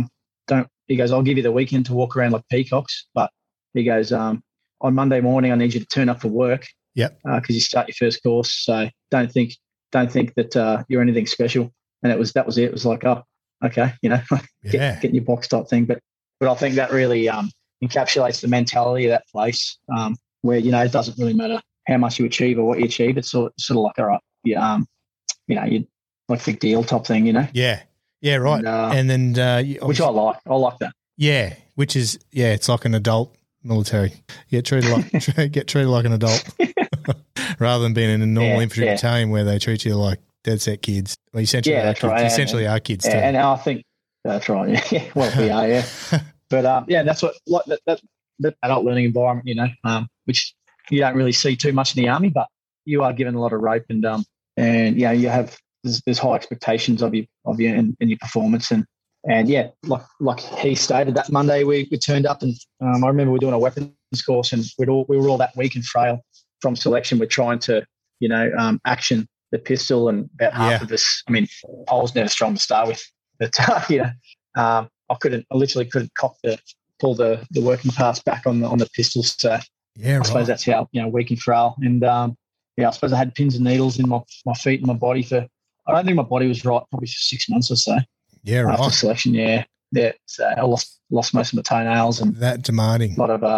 He goes, I'll give you the weekend to walk around like peacocks, but he goes, on Monday morning, I need you to turn up for work. Yep. Because you start your first course. So don't think that you're anything special." And that was it. It was like, oh, okay, you know, getting your box type thing. But I think that really encapsulates the mentality of that place. Where, you know, it doesn't really matter how much you achieve or what you achieve. It's sort of like, all right, you know, you like big deal type thing, you know? Yeah. Yeah, right. And then which I like. I like that. Yeah, which is, it's like an adult military. Get treated like an adult rather than being in a normal infantry battalion where they treat you like dead set kids. Well, essentially, that's right. Essentially our kids too. And I think that's right. Yeah. Well, we are, yeah. But that's what, like that adult learning environment, you know, which you don't really see too much in the army, but you are given a lot of rope, and you have there's high expectations of you and your performance, and like he stated, that Monday we turned up, and I remember we were doing a weapons course, and we were all that weak and frail from selection. We're trying to action the pistol, and about half of us. I mean, I was never strong to start with, but I literally couldn't pull the working parts back on the pistol. So I suppose that's how, you know, weak and frail. And I suppose I had pins and needles in my feet and my body I don't think my body was right probably for 6 months or so. Yeah, right. After selection, yeah. So I lost most of my toenails, and that demanding. A lot of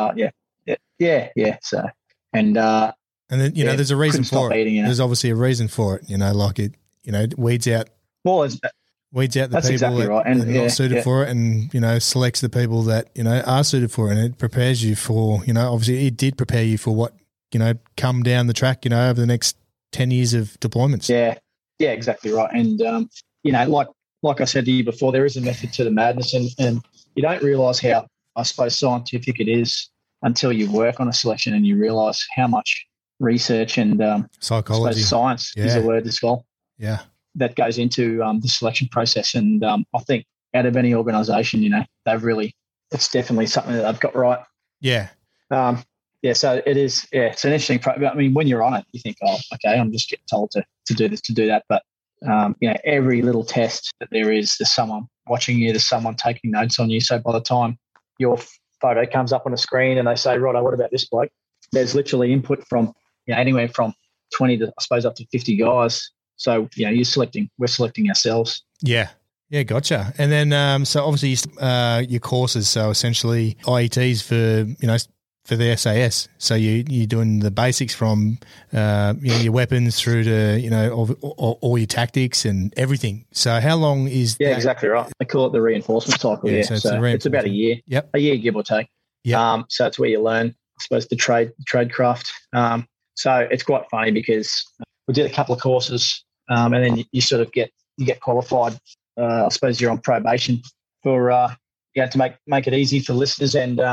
So and then, you know, there's a reason for it. There's obviously a reason for it. You know, like it, you know, weeds out. Well, weeds out the that's people exactly that right. And, are not suited for it, and, you know, selects the people that, you know, are suited for it, and it prepares you for, you know, obviously it did prepare you for what, you know, come down the track, you know, over the next 10 years of deployments. Yeah, exactly right. And, you know, like I said to you before, there is a method to the madness, and you don't realise how, I suppose, scientific it is until you work on a selection and you realise how much research and psychology, science is a word as well. Yeah. That goes into the selection process. And I think out of any organisation, you know, it's definitely something that they've got right. Yeah. So it is, it's an interesting I mean, when you're on it, you think, oh, okay, I'm just getting told to do this, to do that. But, you know, every little test that there's someone watching you, there's someone taking notes on you. So by the time your photo comes up on a screen and they say, right, what about this bloke? There's literally input from, you know, anywhere from 20 to, I suppose, up to 50 guys. So, you know, we're selecting ourselves. Yeah. Yeah, gotcha. And then, so obviously your courses, so essentially IETs for, you know, for the SAS. So you're doing the basics from, you know, your weapons through to, you know, all your tactics and everything. So how long is that? Yeah, exactly right. They call it the reinforcement cycle. Yeah. So it's about a year. Yep. A year, give or take. Yeah. So it's where you learn, I suppose, the trade craft. So it's quite funny because we did a couple of courses, and then you sort of get qualified. I suppose you're on probation for to make it easy for listeners, and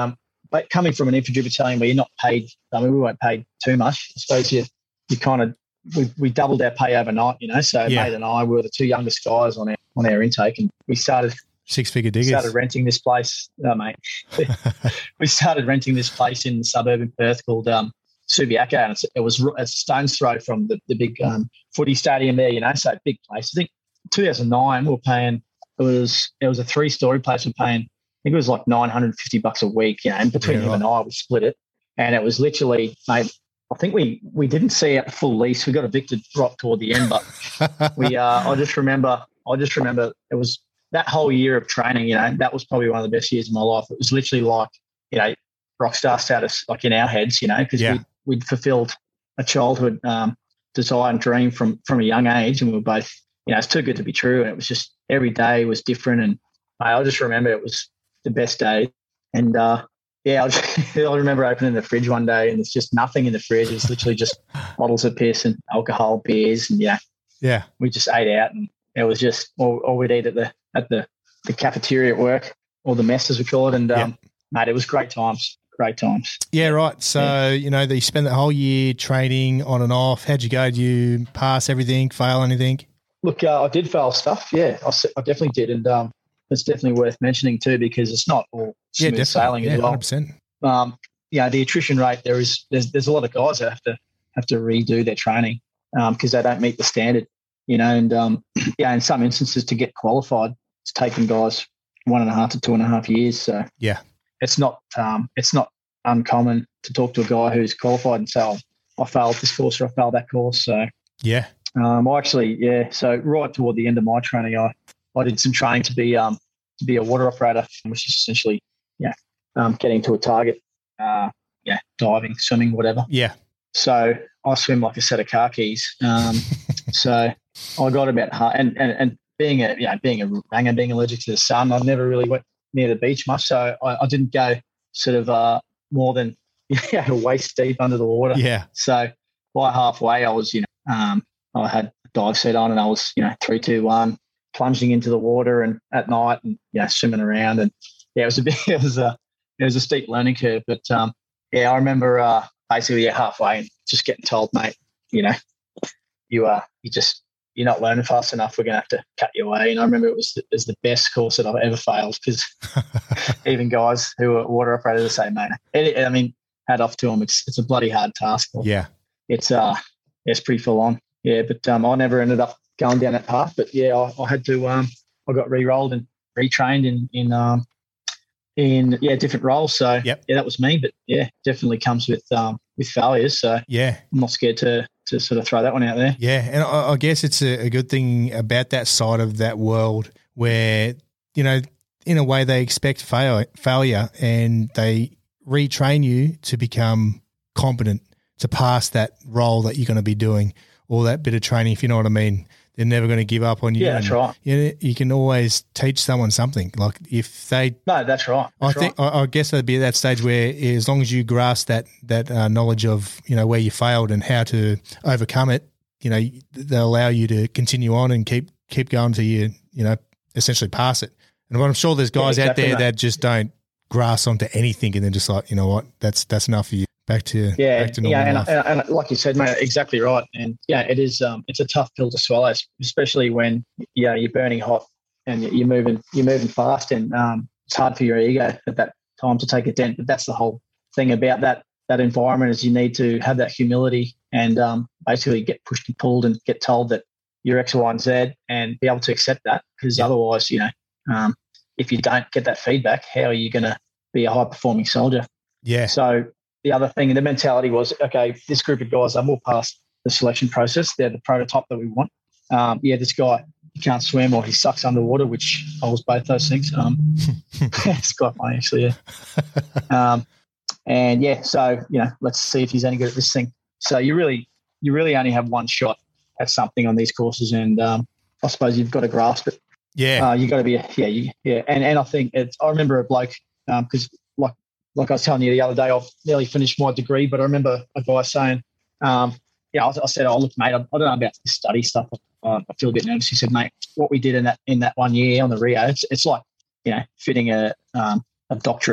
but coming from an infantry battalion where you're not paid, I mean, we weren't paid too much. I suppose you kind of, we doubled our pay overnight, you know. So mate and I were the two youngest guys on our intake, and we started six-figure diggers. Started renting this place, mate. We started renting this place in the suburb in Perth called Subiaco, and it was a stone's throw from the big footy stadium there, you know. So big place. I think 2009 we were paying. It was a 3-story place. We're paying, I think it was like $950 a week, you know. And between him and I, we split it, and it was literally, mate. I think we didn't see out the full lease. We got evicted right toward the end, but we. I just remember it was that whole year of training. You know, that was probably one of the best years of my life. It was literally like, you know, rock star status, like in our heads, you know, because we'd fulfilled a childhood desire and dream from a young age, and we were both, you know, it's too good to be true. And it was just every day was different, and I just remember it was the best day. And I remember opening the fridge one day and there's just nothing in the fridge. It's literally just bottles of piss and alcohol, beers, and we just ate out, and it was just all we'd eat at the cafeteria at work, or the mess as we call it. And mate, it was great times. Great times. Yeah, right. So, you know, you spent the whole year training on and off. How'd you go? Did you pass everything, fail anything? Look, I did fail stuff. Yeah, I definitely did. And it's definitely worth mentioning too, because it's not all smooth sailing as well. 100%. The attrition rate, there's a lot of guys that have to redo their training because they don't meet the standard, you know. And in some instances to get qualified, it's taken guys 1.5 to 2.5 years. So it's not uncommon to talk to a guy who's qualified and say, "Oh, I failed this course or I failed that course." So so right toward the end of my training, I did some training to be a water operator, which is essentially getting to a target, diving, swimming, whatever. Yeah. So I swim like a set of car keys. So I got about and being a ranger, being allergic to the sun, I never really went near the beach much. So I didn't go sort of more than waist deep under the water. Yeah. So by halfway, I was I had a dive suit on, and I was 3, 2, 1. Plunging into the water and at night, and swimming around, and it was a steep learning curve. But I remember basically halfway and just getting told, mate, you're not learning fast enough. We're gonna have to cut you away. And I remember it was the best course that I've ever failed, because even guys who are water operators say, mate, I mean, hat off to them. It's a bloody hard task. Yeah, it's pretty full on. Yeah, but I never ended up going down that path. But I had to. I got re-rolled and retrained in different roles. So that was me. But definitely comes with failures. So I'm not scared to sort of throw that one out there. Yeah, and I guess it's a good thing about that side of that world where in a way they expect failure, and they retrain you to become competent to pass that role that you're going to be doing, or that bit of training, if you know what I mean. They're never going to give up on you. Yeah, that's right. You can always teach someone something. Like if they... No, that's right. I guess they'd be at that stage where, as long as you grasp that knowledge of, where you failed and how to overcome it, they'll allow you to continue on and keep going to you, essentially pass it. And I'm sure there's guys out there that just don't grasp onto anything, and then just like, you know what, that's enough for you. Back to normal life. And like you said, mate, exactly right. And it is. It's a tough pill to swallow, especially when you're burning hot and you're moving fast, and it's hard for your ego at that time to take a dent. But that's the whole thing about that environment, is you need to have that humility and basically get pushed and pulled and get told that you're X, Y, and Z, and be able to accept that, because otherwise, if you don't get that feedback, how are you going to be a high performing soldier? Yeah. So the other thing, and the mentality was, okay, this group of guys are more past the selection process. They're the prototype that we want. This guy, he can't swim, or he sucks underwater, which I was both those things. It's quite funny, actually, so, let's see if he's any good at this thing. So you really only have one shot at something on these courses, and I suppose you've got to grasp it. Yeah. You got to be, And I think I remember a bloke, because like I was telling you the other day, I've nearly finished my degree, but I remember a guy saying, I said, "Oh, look, mate, I don't know about this study stuff. I feel a bit nervous." He said, "Mate, what we did in that 1 year on the Rio, it's like, fitting a doctorate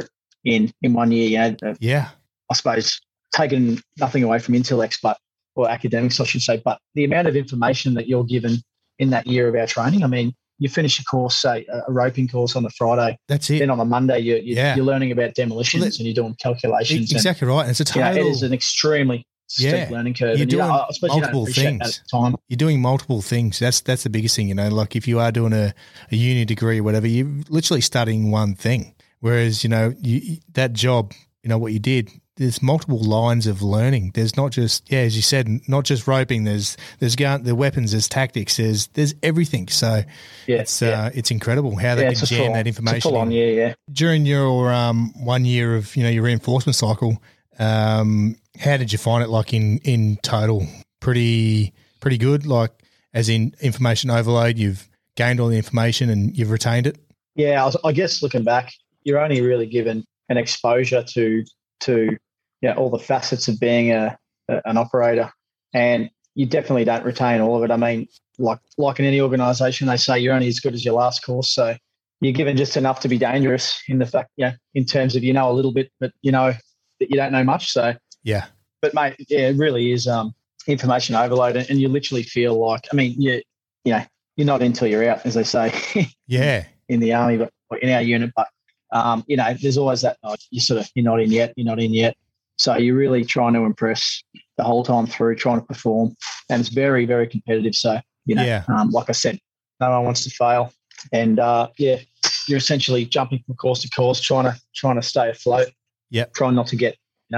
in 1 year. Yeah. I suppose taking nothing away from intellects, or academics, I should say, but the amount of information that you're given in that year of our training. I mean, you finish a course, say a roping course on the Friday. That's it. Then on the Monday, you're learning about demolitions and you're doing calculations. Exactly right. And it's a total. It is an extremely steep learning curve. You're doing multiple things. That at the time. You're doing multiple things. That's the biggest thing. Like if you are doing a uni degree or whatever, you're literally studying one thing. Whereas that job, what you did. There's multiple lines of learning. There's not just, as you said, not just roping. There's the weapons, there's tactics, there's everything. So it's incredible how they can jam that information. It's full on, yeah. During your 1 year of your reinforcement cycle, how did you find it? Like in total, pretty good. Like as in information overload, you've gained all the information and you've retained it. Yeah, I guess looking back, you're only really given an exposure to all the facets of being an operator, and you definitely don't retain all of it. I mean, like in any organisation, they say you're only as good as your last course, so you're given just enough to be dangerous in the fact, in terms of a little bit, but that you don't know much. So yeah, but mate, it really is information overload, and you literally feel like, I mean, you're not in until you're out, as they say. Yeah, in the army, but in our unit, but. There's always that, you're not in yet. So you're really trying to impress the whole time through, trying to perform. And it's very, very competitive. So, like I said, no one wants to fail. And, you're essentially jumping from course to course, trying to stay afloat. Yeah. Trying not to get,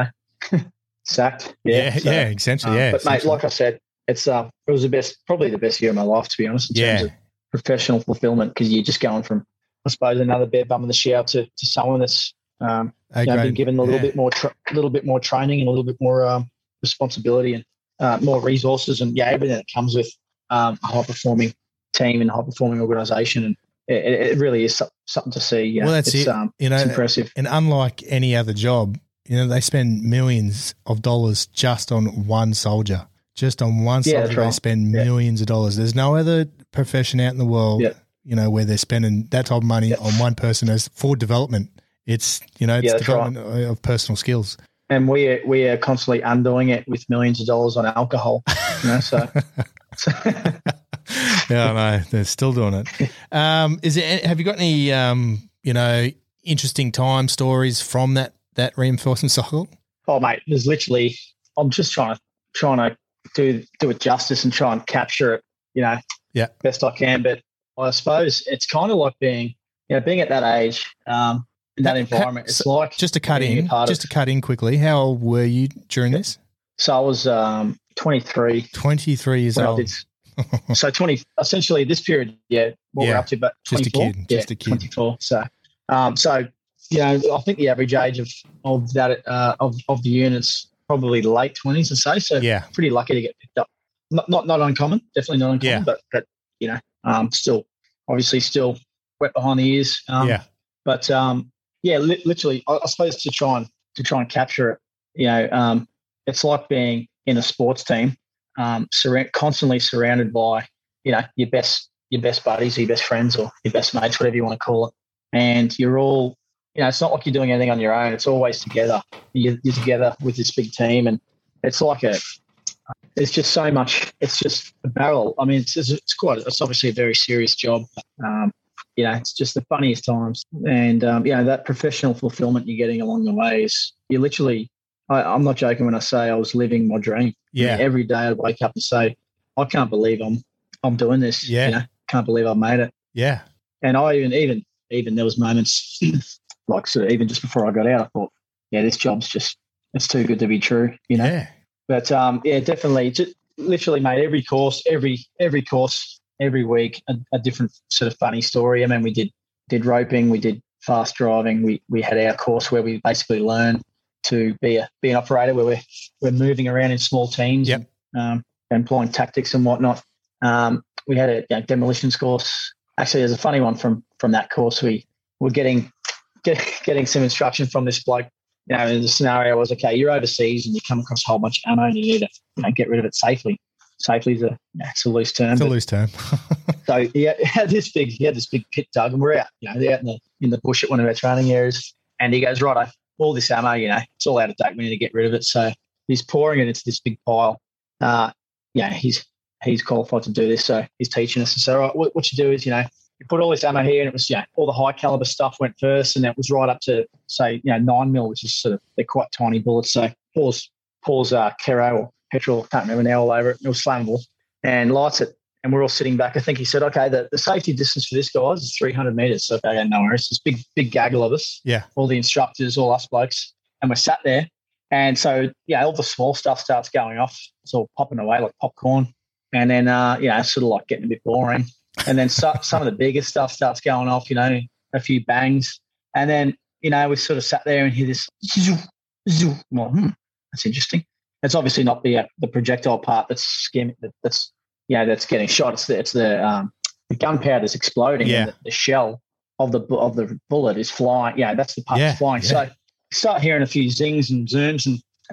sacked. Yeah, essentially, yeah. But, mate, like I said, it was probably the best year of my life, to be honest, in terms of professional fulfillment, because you're just going from, I suppose, another bare bum in the shower to someone that's been given a little bit more training and a little bit more responsibility and more resources and everything that comes with a high performing team and high performing organisation. And it really is something to see. Well, that's it. It's impressive. And unlike any other job, they spend millions of dollars just on one soldier. Just on one soldier, they spend millions of dollars. There's no other profession out in the world. Yeah. Where they're spending that type of money on one person as for development. It's, it's development of personal skills. And we are constantly undoing it with millions of dollars on alcohol, so. Yeah, no, they're still doing it. Have you got any, interesting time stories from that reinforcement cycle? Oh, mate, there's literally, I'm just trying to do it justice and try and capture it, best I can. But I suppose it's kind of like being at that age, in that environment. It's like just to cut in quickly. How old were you during this? So I was 23. 23 years old. So 20. Essentially, this period, we're up to, but 24. Just a kid. 24. So, I think the average age of that of the units probably late 20s, I'd say. So pretty lucky to get picked up. Not uncommon. Definitely not uncommon. But still, obviously, still wet behind the ears. But literally, I suppose to try and capture it, it's like being in a sports team, constantly surrounded by, your best buddies, or your best friends, or your best mates, whatever you want to call it, and you're all, it's not like you're doing anything on your own. It's always together. You're together with this big team, and it's like it's just so much. It's just a barrel. I mean, it's obviously a very serious job. It's just the funniest times. And, that professional fulfillment you're getting along the way is you literally, I'm not joking when I say I was living my dream. Yeah. Every day I'd wake up and say, I can't believe I'm doing this. Yeah. Can't believe I've made it. Yeah. And I even there was moments like sort of even just before I got out, I thought, this job's just, it's too good to be true, Yeah. But definitely, just literally, mate, every course, every week, a different sort of funny story. I mean, we did roping, we did fast driving. We had our course where we basically learn to be an operator, where we're moving around in small teams, and employing tactics and whatnot. We had a demolitions course. Actually, there's a funny one from that course. We were getting some instruction from this bloke. The scenario was, okay, you're overseas and you come across a whole bunch of ammo and you need to get rid of it safely. Safely is it's a loose term. It's a loose term. So he had this big pit dug, and we're out, out in the bush at one of our training areas, And he goes, right, all this ammo, it's all out of date. We need to get rid of it. So he's pouring it into this big pile. He's qualified to do this. So he's teaching us. And so, right, what you do is, you put all this ammo here, and it was, all the high caliber stuff went first, and that was right up to, say, 9mm, which is sort of, they're quite tiny bullets. So pours Kero or petrol, can't remember now, all over it. It was flammable, and lights it. And we're all sitting back. I think he said, okay, the safety distance for this, guys, is 300 metres. So, okay, no worries. This big gaggle of us. Yeah. All the instructors, all us blokes. And we're sat there. And so, all the small stuff starts going off. It's all popping away like popcorn. And then, it's sort of like getting a bit boring. And then some of the bigger stuff starts going off, a few bangs. And then, we sort of sat there and hear this zoo, zoo. I'm like, that's interesting. It's obviously not the projectile part that's getting shot. It's the gunpowder that's exploding, and the shell of the bullet is flying. That's the part that's flying. Yeah. So you start hearing a few zings and zooms,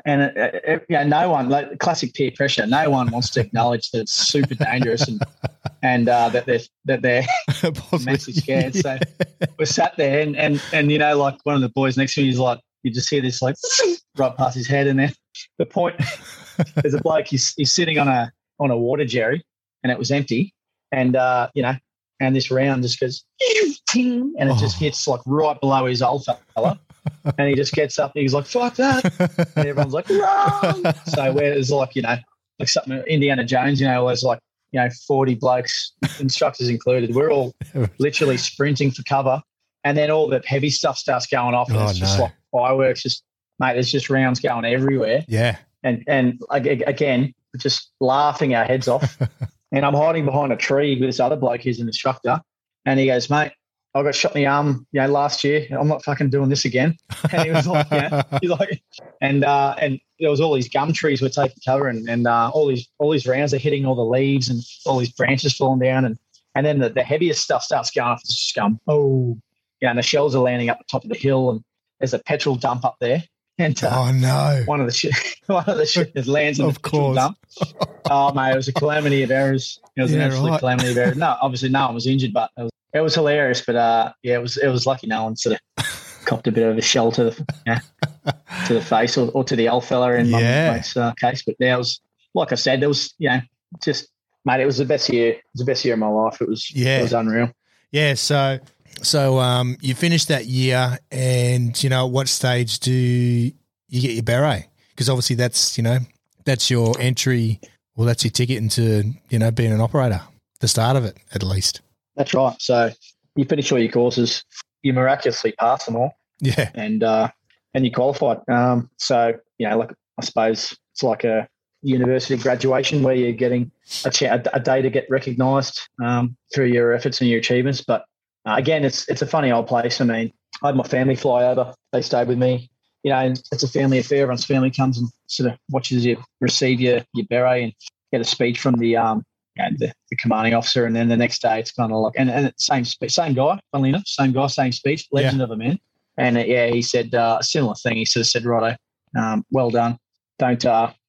and no one, like classic peer pressure. No one wants to acknowledge that it's super dangerous and that they're immensely scared. So we're sat there, and like one of the boys next to me is like, you just hear this like right past his head, and then the point there's a bloke. He's sitting on a water jerry, and it was empty, and and this round just goes ting, and it just hits like right below his old fella, and he just gets up and he's like, fuck that, and everyone's like, run. So where there's like like something Indiana Jones, there's like 40 blokes, instructors included, we're all literally sprinting for cover, and then all the heavy stuff starts going off, and it's just like fireworks, there's just rounds going everywhere. Yeah, and again, just laughing our heads off. And I'm hiding behind a tree with this other bloke who's an instructor. And he goes, mate, I got shot in the arm, last year. I'm not fucking doing this again. And he was like, he's like, and there was all these gum trees were taking cover, and all these rounds are hitting all the leaves and all these branches falling down. And then the heaviest stuff starts going off. It's just going, and the shells are landing up the top of the hill, and there's a petrol dump up there. And, one of the shit lands on the petrol dump. Oh, mate, it was a calamity of errors. It was an absolute calamity of errors. No, obviously no one was injured, but it was hilarious. But it was lucky no one sort of copped a bit of a shell to the face or to the old fella in my mate's case. But it was, like I said, it was just, mate, it was the best year. It was the best year of my life. It was unreal. Yeah. So you finished that year, and at what stage do you get your beret? Because obviously that's your entry, or that's your ticket into being an operator. The start of it, at least. That's right. So you finish all your courses, you miraculously pass them all. Yeah, and you qualified. So like I suppose it's like a university graduation where you're getting a day to get recognised through your efforts and your achievements, but. Again, it's a funny old place. I mean, I had my family fly over. They stayed with me. And it's a family affair. Everyone's family comes and sort of watches you receive your beret and get a speech from the commanding officer. And then the next day, it's kind of like and same guy. Funnily enough, same guy, same speech. Legend of a man. And he said a similar thing. He sort of said, "Righto, well done. Don't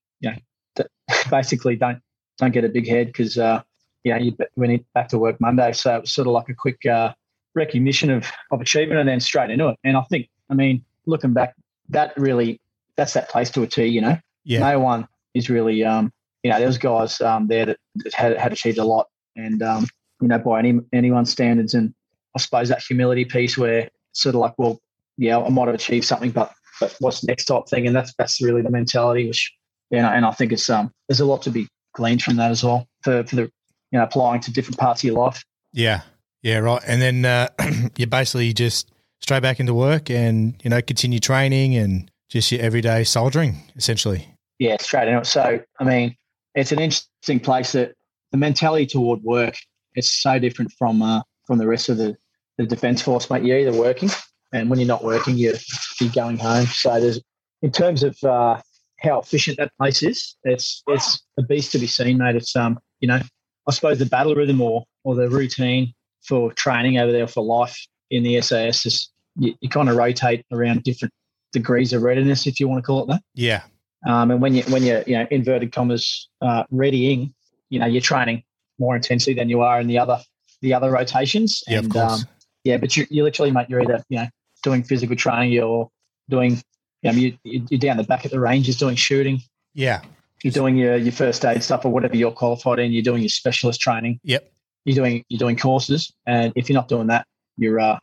basically don't get a big head because we need back to work Monday." So it was sort of like a quick recognition of achievement, and then straight into it. And I think, looking back, that's that place to a T. No one is really there was guys there that had achieved a lot, and by anyone's standards. And I suppose that humility piece where sort of like, well, I might have achieved something, but what's next type thing, and that's really the mentality. Which and I think it's there's a lot to be gleaned from that as well for the applying to different parts of your life. Yeah, right. And then you basically just straight back into work and, continue training and just your everyday soldiering, essentially. Yeah, straight into it. So, it's an interesting place that the mentality toward work, it's so different from the rest of the Defence Force, mate. You're either working, and when you're not working, you're going home. So there's, in terms of how efficient that place is, it's a beast to be seen, mate. It's, I suppose the battle rhythm or the routine for training over there for life in the SAS is you kind of rotate around different degrees of readiness, if you want to call it that. Yeah. And when you're inverted commas readying, you're training more intensely than you are in the other rotations. Yeah, and of course. but you literally, mate, you're either doing physical training, you're doing, you're down the back at the ranges doing shooting. Yeah. You're doing your first aid stuff or whatever you're qualified in. You're doing your specialist training. Yep. You're doing courses, and if you're not doing that, you're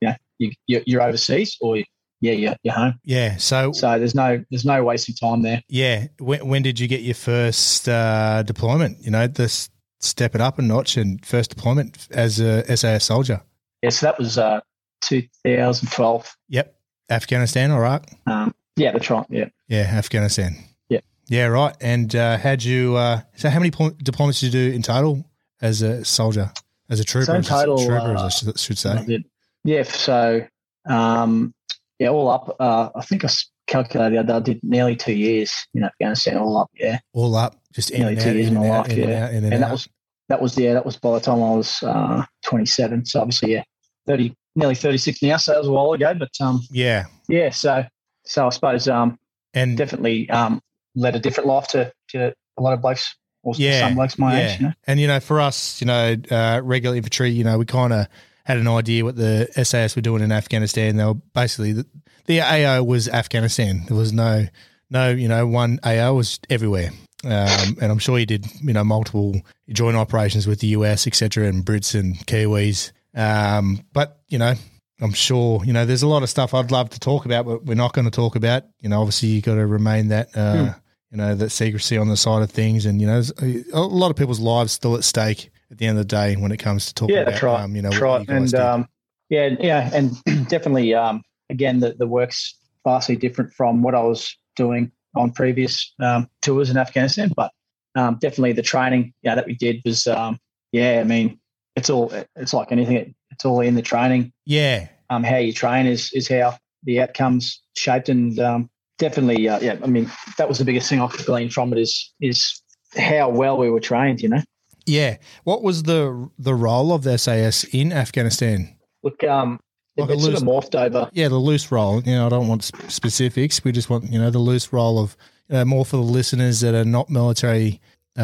overseas or you're home. Yeah. So there's no wasting time there. Yeah. When did you get your first deployment? The step it up a notch and first deployment as a SAS soldier. Yeah. So that was 2012. Yep. Afghanistan, Iraq. Yeah, that's right. Yeah. Yeah, Afghanistan. Yeah. Yeah, right. And had you? So how many deployments did you do in total as a soldier, as a trooper? So in total, as I should say. Yeah. So all up. I think I calculated I did nearly 2 years in Afghanistan. All up. Yeah. All up, just nearly 2 years in my life. Yeah. And that was that was by the time I was 27. So obviously, nearly 36 now. So that was a while ago. But yeah. So I suppose and definitely led a different life to a lot of blokes. Or some blokes my age. And for us, regular infantry, we kind of had an idea what the SAS were doing in Afghanistan. They were basically the AO was Afghanistan. There was no one AO, was everywhere. And I'm sure you did multiple joint operations with the US, etc., and Brits and Kiwis. But I'm sure there's a lot of stuff I'd love to talk about, but we're not going to talk about. Obviously you got to remain that that secrecy on the side of things, and there's a lot of people's lives still at stake at the end of the day when it comes to talking about. That's right. That's right. And and definitely again the work's vastly different from what I was doing on previous tours in Afghanistan, but definitely the training that we did was I mean it's like anything, it's all in the training. Yeah. How you train is how the outcomes shaped, and definitely I mean that was the biggest thing I could glean from it is how well we were trained. Yeah. What was the role of the SAS in Afghanistan? Look, it sort of morphed over. Yeah, the loose role. I don't want specifics. We just want, the loose role of, more for the listeners that are not military.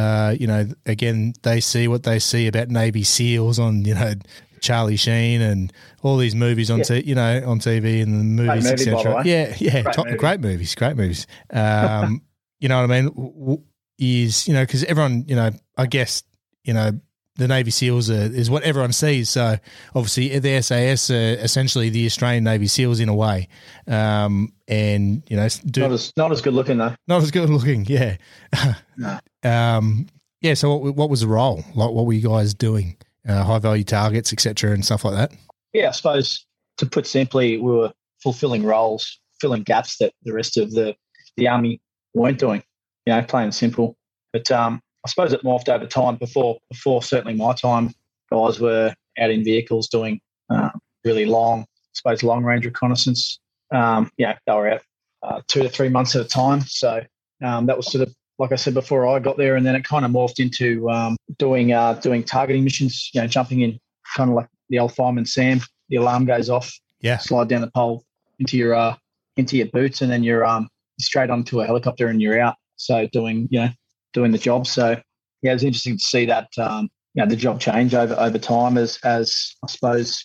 Again, they see what they see about Navy SEALs on, Charlie Sheen and all these movies on, on TV and the movies, etc. Yeah. Great movies. You know what I mean? Because everyone, I guess, the Navy SEALs is what everyone sees. So obviously the SAS are essentially the Australian Navy SEALs in a way. And, not as good looking though. Not as good looking. Yeah. No. So what was the role? Like, what were you guys doing? High value targets, et cetera, and stuff like that? Yeah, I suppose to put simply, we were fulfilling roles, filling gaps that the rest of the Army weren't doing, plain and simple. But, I suppose it morphed over time. Before certainly my time, guys were out in vehicles doing really long range reconnaissance. They were out 2 to 3 months at a time. So that was sort of, like I said before, I got there, and then it kind of morphed into doing targeting missions. Jumping in, kind of like the old Fireman Sam. The alarm goes off. Yeah. Slide down the pole into your boots, and then you're straight onto a helicopter and you're out. So doing the job. So it was interesting to see that the job change over time as I suppose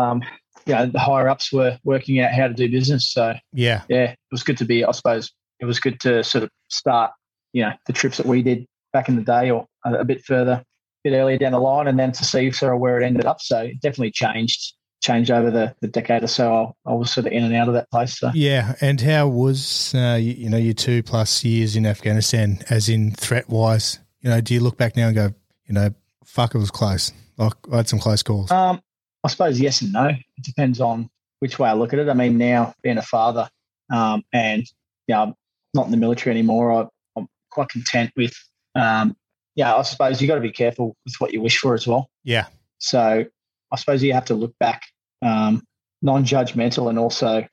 the higher ups were working out how to do business. So it was good to be. I suppose it was good to sort of start the trips that we did back in the day, or a bit earlier down the line, and then to see sort of where it ended up. So it definitely changed over the decade or so. I was sort of in and out of that place. So. Yeah, and how was your 2+ years in Afghanistan, as in threat wise? Do you look back now and go, fuck, it was close. Like, I had some close calls. I suppose yes and no. It depends on which way I look at it. I mean, now being a father, and I'm not in the military anymore, I'm quite content with. I suppose you got to be careful with what you wish for as well. Yeah. So I suppose you have to look back, non-judgmental, and also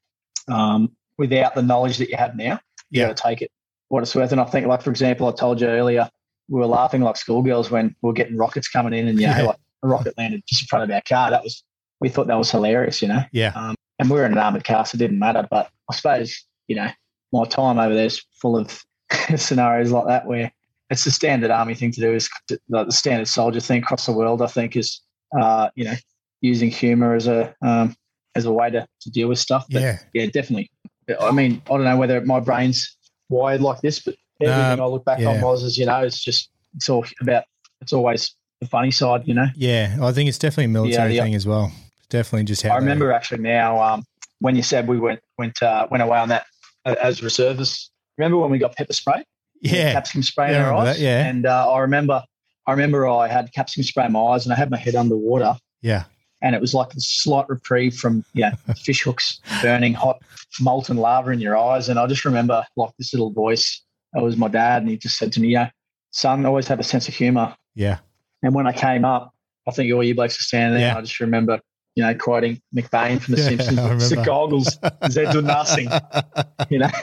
without the knowledge that you have now. You got to take it what it's worth. And I think, like, for example, I told you earlier, we were laughing like schoolgirls when we were getting rockets coming in, and like a rocket landed just in front of our car. We thought that was hilarious, Yeah. And we were in an armoured car, so it didn't matter. But I suppose my time over there is full of scenarios like that where it's the standard Army thing to do, is like the standard soldier thing across the world. I think is using humour as a as a way to deal with stuff. But Yeah. definitely. I mean, I don't know whether my brain's wired like this, but everything I look back on was, as you know, it's always the funny side, you know. Yeah, I think it's definitely a military thing as well. Definitely just how I remember actually now when you said we went away on that as reservists. Remember when we got pepper spray? Yeah, capsicum spray in our eyes. Yeah, and I remember I had capsicum spray in my eyes, and I had my head underwater. Yeah, and it was like a slight reprieve from fish hooks burning hot molten lava in your eyes. And I just remember like this little voice. It was my dad, and he just said to me, "Son, always have a sense of humour." Yeah. And when I came up, I think all you blokes were standing there. Yeah. And I just remember, quoting McBain from The Simpsons. The goggles, they're doing nothing, you know.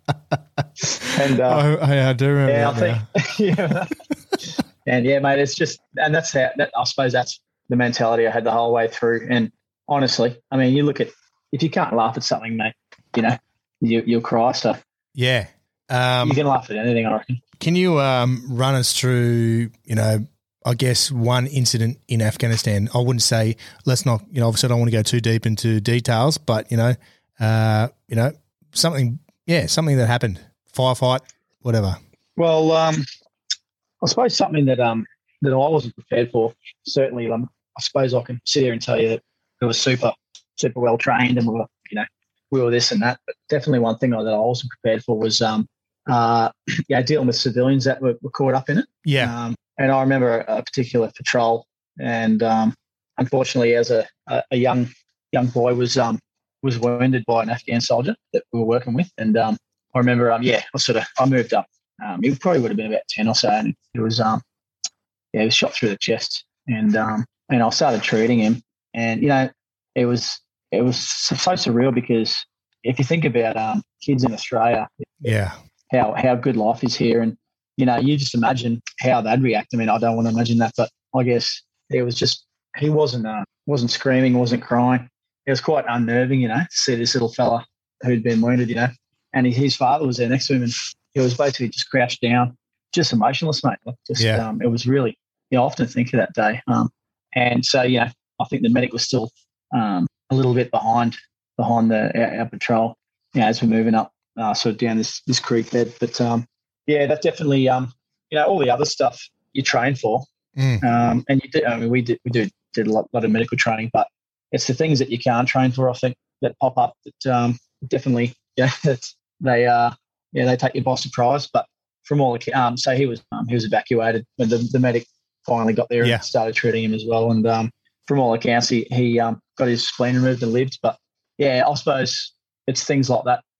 And I do remember. Yeah, I think. And mate, it's just, and that's how. I suppose that's the mentality I had the whole way through. And honestly, I mean, you look at, if you can't laugh at something, mate, you'll cry. So yeah, you can laugh at anything, I reckon. Can you run us through, I guess one incident in Afghanistan? I wouldn't say, let's not, obviously I don't want to go too deep into details, but something that happened, firefight, whatever. Well, I suppose something that I wasn't prepared for. Certainly, I suppose I can sit here and tell you that we were super, super well trained, and we were this and that. But definitely one thing that I wasn't prepared for was dealing with civilians that were caught up in it. Yeah. And I remember a particular patrol, and unfortunately, as a young boy, was wounded by an Afghan soldier that we were working with. And I remember, I moved up. He probably would have been about 10 or so, and it was he was shot through the chest, and I started treating him, and it was so surreal, because if you think about kids in Australia, how good life is here, and you just imagine how they'd react. I mean, I don't want to imagine that, but I guess it was just, he wasn't screaming, wasn't crying. It was quite unnerving, to see this little fella who'd been wounded, and his father was there next to him, and he was basically just crouched down, just emotionless, mate. It was really, I often think of that day. And so, I think the medic was still a little bit behind our patrol, as we're moving up sort of down this creek bed. But that definitely, all the other stuff you train for, and you do. I mean, we did a lot of medical training, but it's the things that you can't train for, I think, that pop up that definitely, they take you by surprise. But from all accounts, so he was evacuated when the medic finally got there and started treating him as well. And from all accounts, he got his spleen removed and lived. But I suppose it's things like that,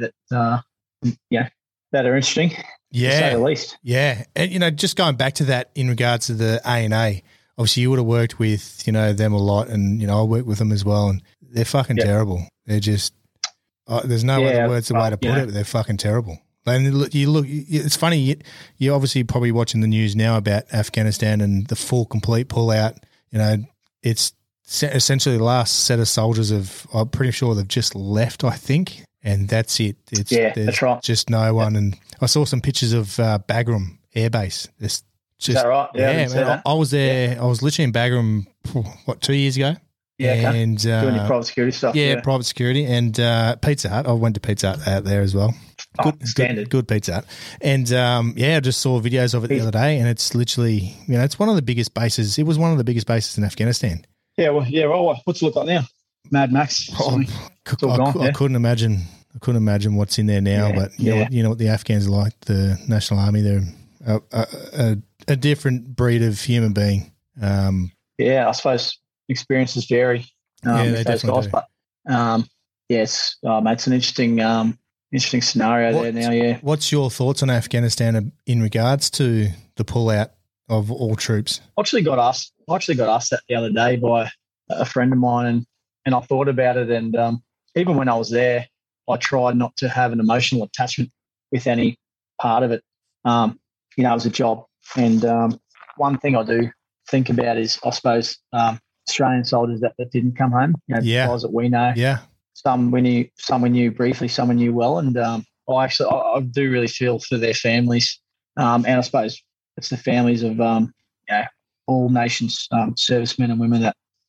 that are interesting. Yeah, to say the least. Yeah, and just going back to that in regards to the A&A, obviously you would have worked with them a lot, and I work with them as well, and they're fucking terrible. They're just there's no other words the way to put it. But they're fucking terrible. And you look, it's funny. You're obviously probably watching the news now about Afghanistan and the full complete pullout. It's essentially the last set of soldiers I'm pretty sure they've just left, I think. And that's it. That's right. Just no one. And I saw some pictures of Bagram Air Base. Is that right? Yeah, I was there. Yeah. I was literally in Bagram, 2 years ago? Yeah, and doing your private security stuff. Yeah, private security. And Pizza Hut. I went to Pizza Hut out there as well. Good Pizza Hut. And, I just saw videos of it the other day, and it's literally, it's one of the biggest bases. It was one of the biggest bases in Afghanistan. Yeah, well, what's it look like now? Mad Max. I couldn't imagine. I couldn't imagine what's in there now, but you know what the Afghans are like, the National Army. They're a different breed of human being. I suppose experiences vary. They those guys, do. But it's an interesting scenario there now. Yeah. What's your thoughts on Afghanistan in regards to the pullout of all troops? I actually got asked that the other day by a friend of mine, and I thought about it. And even when I was there, I tried not to have an emotional attachment with any part of it. It was a job. And one thing I do think about is, I suppose, Australian soldiers that didn't come home, guys that we know. Yeah. Some we knew briefly, some we knew well. And I do really feel for their families. And I suppose it's the families of, all nations, servicemen and women that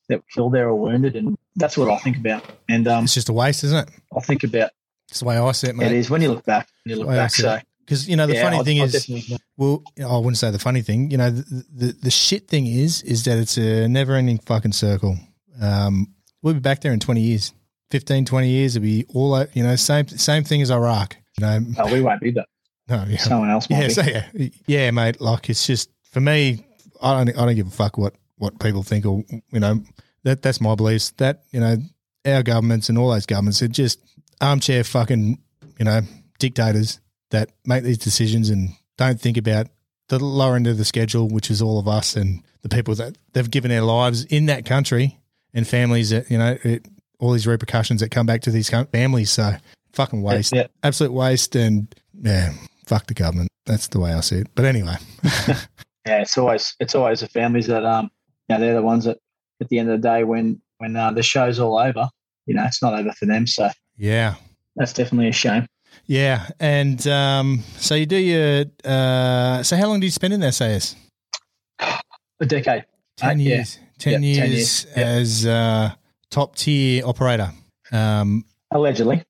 that were killed there or wounded, and that's what I think about. And It's just a waste, isn't it? I think about It's the way I see it, mate. it is when you look back. So because the funny thing is, well, I wouldn't say the funny thing. The shit thing is that it's a never-ending fucking circle. We'll be back there in 20 years, 15, 20 years. It'll be all same thing as Iraq. Oh, we won't be that. No, yeah. Someone else might be. Yeah, mate. Like it's just for me. I don't give a fuck what people think, or that's my beliefs. That our governments and all those governments are just armchair fucking dictators that make these decisions and don't think about the lower end of the schedule, which is all of us and the people that they've given their lives in that country and families that all these repercussions that come back to these families. So fucking waste, absolute waste, and fuck the government. That's the way I see it. But anyway. Yeah, it's always the families that they're the ones that at the end of the day when the show's all over, it's not over for them. So yeah, that's definitely a shame. Yeah, and so you do your. So how long do you spend in the SAS? A decade. 10 years. 10 years as top tier operator. Allegedly.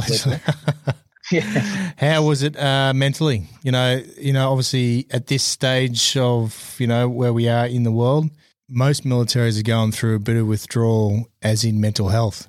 Yeah. How was it mentally? Obviously at this stage of, where we are in the world, most militaries are going through a bit of withdrawal as in mental health.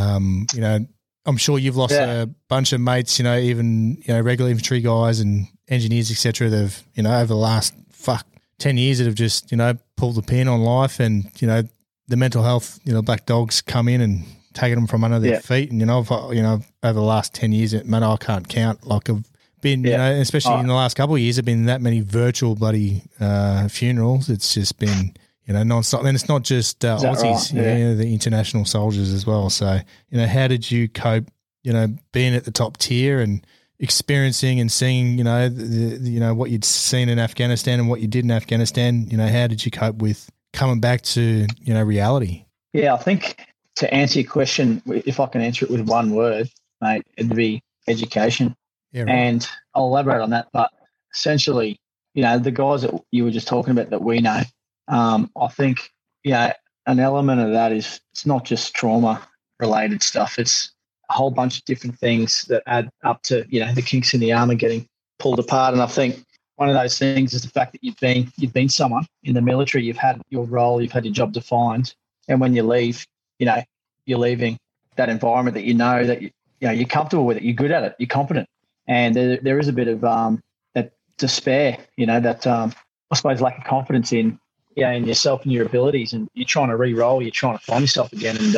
I'm sure you've lost a bunch of mates, even, regular infantry guys and engineers, et cetera, that have, over the last 10 years that have just, pulled the pin on life and, the mental health, black dogs come in and taking them from under their feet. And, over the last 10 years, man, I can't count. Like I've been, especially in the last couple of years, there have been that many virtual bloody funerals. It's just been, nonstop. And it's not just Aussies, right? The international soldiers as well. So, how did you cope, being at the top tier and experiencing and seeing, what you'd seen in Afghanistan and what you did in Afghanistan? How did you cope with coming back to, reality? Yeah, I think to answer your question, if I can answer it with one word, mate, it'd be education. Yeah, right. And I'll elaborate on that. But essentially, the guys that you were just talking about that we know, I think, an element of that is it's not just trauma-related stuff. It's a whole bunch of different things that add up to, the kinks in the armour getting pulled apart. And I think one of those things is the fact that you've been someone in the military, you've had your role, you've had your job defined, and when you leave, you're leaving that environment that that you're comfortable with it, you're good at it, you're competent, and there is a bit of that despair, that I suppose lack of confidence in yourself and your abilities, and you're trying to re-roll, you're trying to find yourself again, and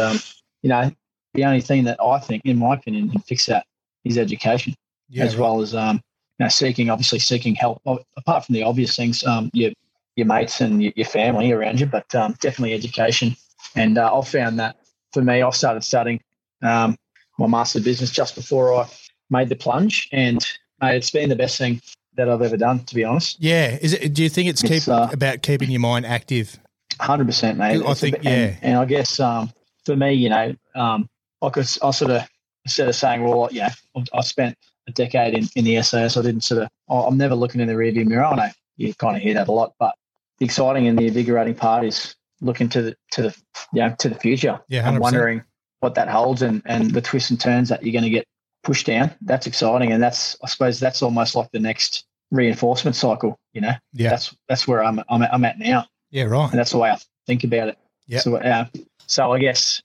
the only thing that I think, in my opinion, can fix that is education, well as seeking help. Apart from the obvious things, your mates and your family around you, but definitely education. And I found that for me, I started studying my Master of Business just before I made the plunge, and mate, it's been the best thing that I've ever done, to be honest. Yeah, do you think it's about keeping your mind active? 100%, mate. I think, and I guess for me, I sort of, instead of saying, well, I spent a decade in the SAS, I didn't I'm never looking in the rearview mirror. I know you kind of hear that a lot, but the exciting and the invigorating part is looking to the future. Yeah, 100%. And wondering what that holds and the twists and turns that you're going to get pushed down. That's exciting, and I suppose that's almost like the next reinforcement cycle. Yeah, that's where I'm at now. Yeah, right. And that's the way I think about it. Yeah. So I guess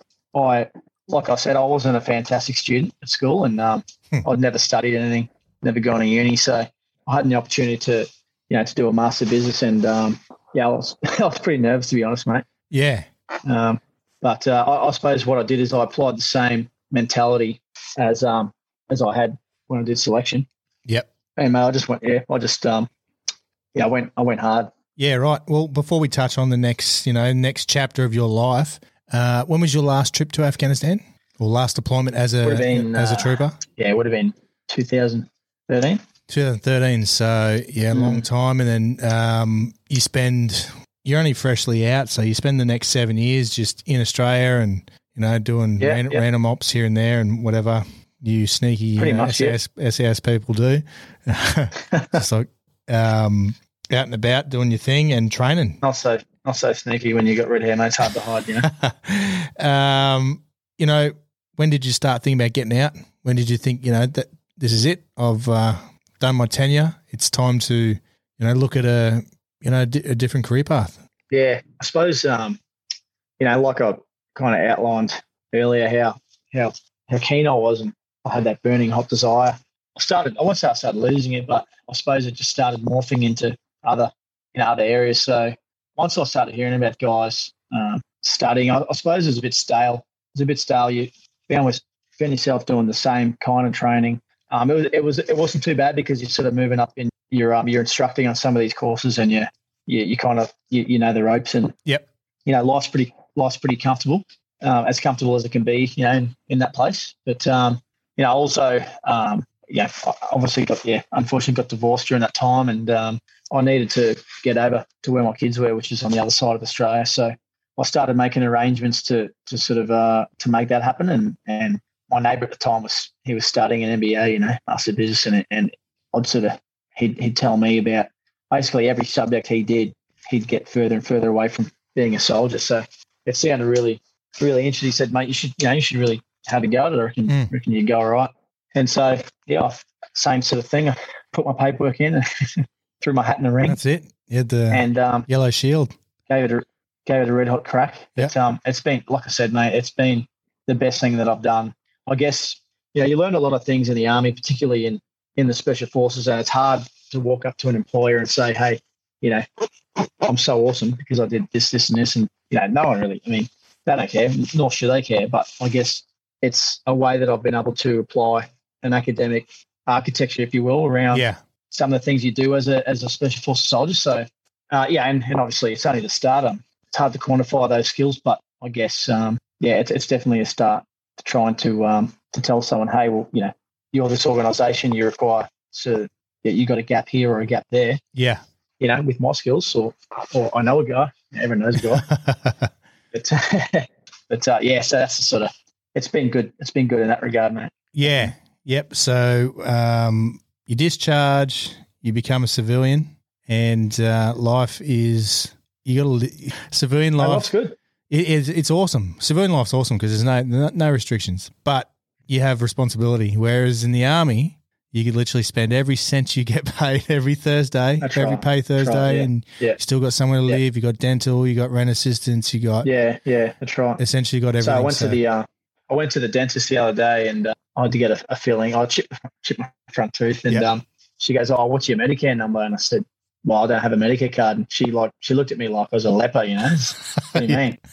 like I said, I wasn't a fantastic student at school, and I'd never studied anything, never gone to uni. So I had the opportunity to do a Master of Business, and I was pretty nervous, to be honest, mate. Yeah. But I suppose what I did is I applied the same mentality as I had when I did selection. Yep. And mate, I went hard. Yeah, right. Well, before we touch on the next chapter of your life, when was your last trip to Afghanistan or last deployment as a trooper? Yeah, it would have been 2013. 2013. So long time. And then you're only freshly out, so you spend the next 7 years just in Australia and doing random ops here and there and whatever you sneaky SAS people do. Just like out and about doing your thing and training. Also, not so sneaky when you got red hair, mate. It's hard to hide, You know, when did you start thinking about getting out? When did you think, that this is it? I've done my tenure. It's time to, look at a different career path. Yeah, I suppose, like I kind of outlined earlier, how keen I was, and I had that burning hot desire. I won't say I started losing it, but I suppose it just started morphing into other areas. So once I started hearing about guys studying, I suppose it was a bit stale. You found yourself doing the same kind of training. It wasn't too bad because you're sort of moving up in you're instructing on some of these courses, and you kind of you know the ropes, and yep. Life's pretty comfortable, as comfortable as it can be, in that place. But also obviously unfortunately got divorced during that time, and I needed to get over to where my kids were, which is on the other side of Australia. So I started making arrangements to sort of to make that happen, and my neighbour at the time was studying an MBA, Master of Business, and I'd sort of he'd tell me about basically every subject he did, he'd get further and further away from being a soldier. So it sounded really, really interesting. He said, mate, you should really have a go at it. I reckon you'd go all right. And so, same sort of thing. I put my paperwork in and threw my hat in the ring. That's it. You had the yellow shield. Gave it a red hot crack. Yep. It's been, like I said, mate, it's been the best thing that I've done. I guess, you learn a lot of things in the Army, particularly in the Special Forces, and it's hard to walk up to an employer and say, hey, I'm so awesome because I did this, and this, and, no one really, they don't care, nor should they care. But I guess it's a way that I've been able to apply an academic architecture, if you will, around some of the things you do as a Special Forces soldier. So, and obviously it's only the start. It's hard to quantify those skills, but I guess, it's definitely a start to trying to tell someone, hey, well, you're this organisation, you require to, you got a gap here or a gap there. Yeah. With my skills, or I know a guy, everyone knows a guy. but so that's the sort of, it's been good. It's been good in that regard, mate. Yeah. Yep. So you discharge, you become a civilian, and life is, civilian life. Life's good. It's awesome. Civilian life's awesome because there's no restrictions, but you have responsibility. Whereas in the Army, you could literally spend every cent you get paid every Thursday, pay Thursday, and you still got somewhere to live. You got dental, you got rent assistance, you got that's right. Essentially, got everything. So I went to the dentist the other day, and I had to get a filling. I chipped my front tooth, and she goes, "Oh, what's your Medicare number?" And I said, "Well, I don't have a Medicare card." And she looked at me like I was a leper, What do you mean?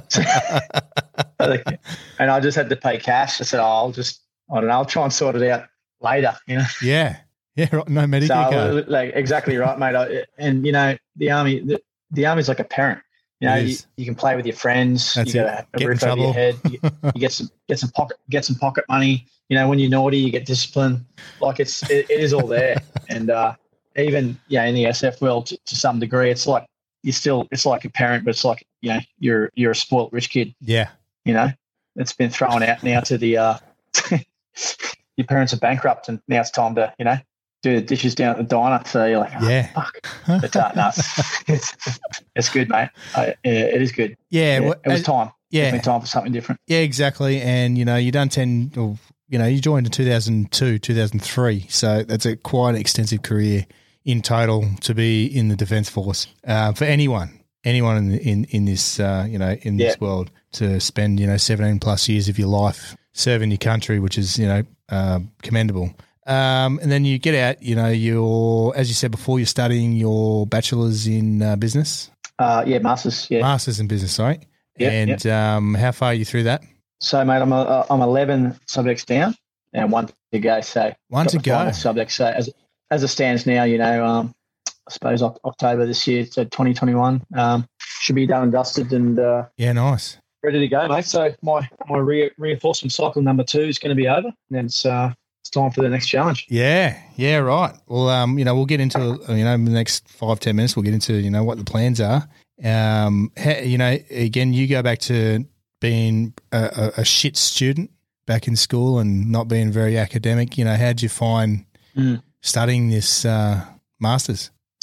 And I just had to pay cash. I said, I don't know, I'll try and sort it out later, Yeah, right. No Medicare card. Exactly right, mate. And the Army's like a parent. You can play with your friends. That's you got a roof over your head. You get some pocket money. When you're naughty, you get discipline. Like it is all there. And even in the SF world to some degree, it's like it's like a parent, but it's like you're a spoilt rich kid. Yeah. It's been thrown out now to the your parents are bankrupt, and now it's time to do the dishes down at the diner. So you're like, fuck. But no, it's good, mate. It is good. Yeah, it was time. Yeah, it's been time for something different. Yeah, exactly. And you done 10, or you joined in 2002, 2003. So that's a quite extensive career in total to be in the Defence Force. For anyone in this in this world to spend 17 plus years of your life serving your country, which is commendable. And then you get out, you're, as you said before, you're studying your bachelor's in business. Masters. Yeah, masters in business. Sorry. And how far are you through that? So, mate, I'm 11 subjects down and one to go. So one to go. Subjects. So as it stands now, I suppose October this year, so 2021, should be done and dusted, and nice, ready to go, mate. So my reinforcement cycle number 2 is going to be over, and then it's time for the next challenge. Yeah, right. Well, we'll get into in the next 5-10 minutes. We'll get into what the plans are. Again, you go back to being a shit student back in school and not being very academic. How'd you find studying this masters?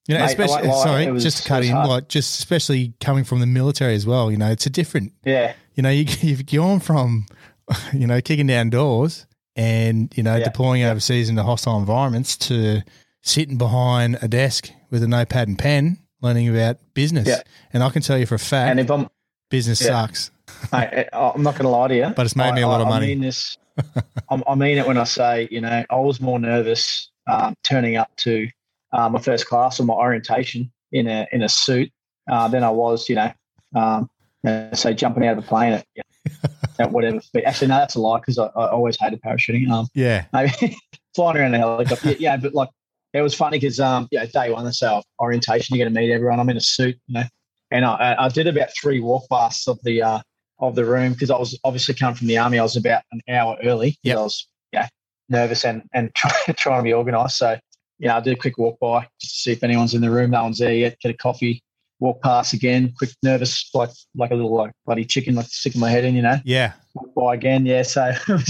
You know, Mate, especially just to cut in, hard. like just especially coming from the military as well. You know, it's a different. Yeah. You know, you've gone from, you know, kicking down doors and you know deploying overseas into hostile environments to sitting behind a desk with a notepad and pen, learning about business. Yeah. And I can tell you for a fact, And if I'm business sucks. Mate, I'm not going to lie to you, But it's made me a lot of money. I mean this. I mean it when I say, you know, I was more nervous turning up to my first class or my orientation in a suit than I was, you know, say jumping out of a plane at whatever speed. Actually, no, that's a lie because I always hated parachuting. Maybe flying around a helicopter. Yeah, but like it was funny because day one, so orientation, you get to meet everyone. I'm in a suit, you know, and I did about 3 walk pasts of the room because I was obviously coming from the army. I was about an hour early. Yep. I was nervous and trying to be organised. So I did a quick walk by just to see if anyone's in the room. No one's there yet. Get a coffee, walk past again. Quick nervous, like a little bloody chicken, like sticking my head in. You know. Yeah. Walk by again. Yeah. So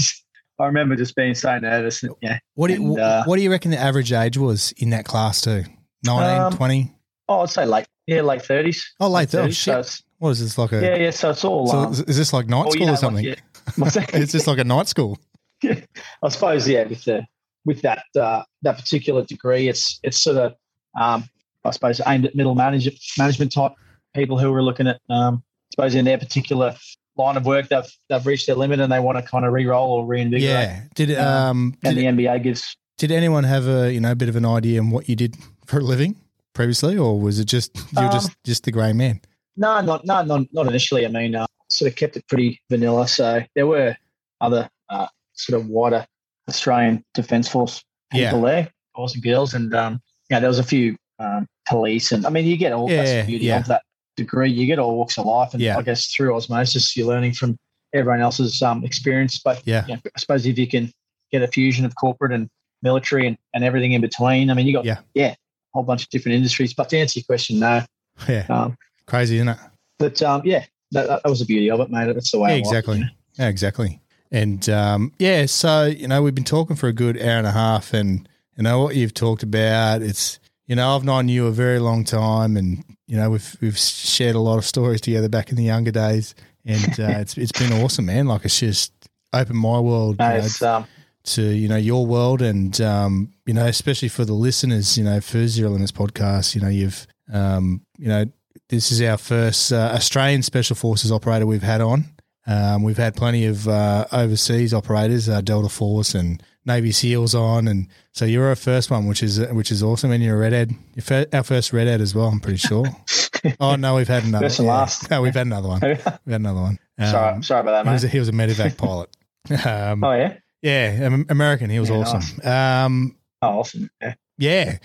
I remember just being so nervous. And, What do you reckon the average age was in that class too? 19, 20? Oh, I'd say late 30s. Oh, late 30s. So Shit. What is this like a? Yeah. So it's all. So is this like night school or something? It's just like a night school. Yeah, I suppose. Yeah, with that particular degree, it's sort of I suppose aimed at middle management type people who are looking at I suppose in their particular line of work they've reached their limit and they want to kind of re-roll or reinvigorate. Yeah. The MBA gives. Did anyone have a bit of an idea on what you did for a living previously, or was it just you're just the grey man? No, not initially. I mean, sort of kept it pretty vanilla. So there were other sort of wider Australian Defence Force people there, boys and girls, and there was a few police, and I mean, you get all that's the beauty of that degree. You get all walks of life, and I guess through osmosis, you're learning from everyone else's experience. But I suppose if you can get a fusion of corporate and military and everything in between, I mean, you got a whole bunch of different industries. But to answer your question, no. Yeah. Crazy, isn't it? But that was the beauty of it, mate. That's the way. Exactly. Yeah, exactly. And so we've been talking for a good hour and a half, and what you've talked about. It's I've known you a very long time, and we've shared a lot of stories together back in the younger days, and it's been awesome, man. Like it's just opened my world to your world, and especially for the listeners, for Zero Limits podcast, you've this is our first Australian Special Forces operator we've had on. We've had plenty of overseas operators, Delta Force and Navy SEALs on, and so you're our first one, which is awesome. And you're a redhead. You're our first redhead as well, I'm pretty sure. Oh no, we've had another. First and last. No, we've had another one. We've had another one. Sorry about that, mate. He was a medevac pilot. Oh yeah. Yeah, American. He was awesome. Nice. Awesome. Yeah.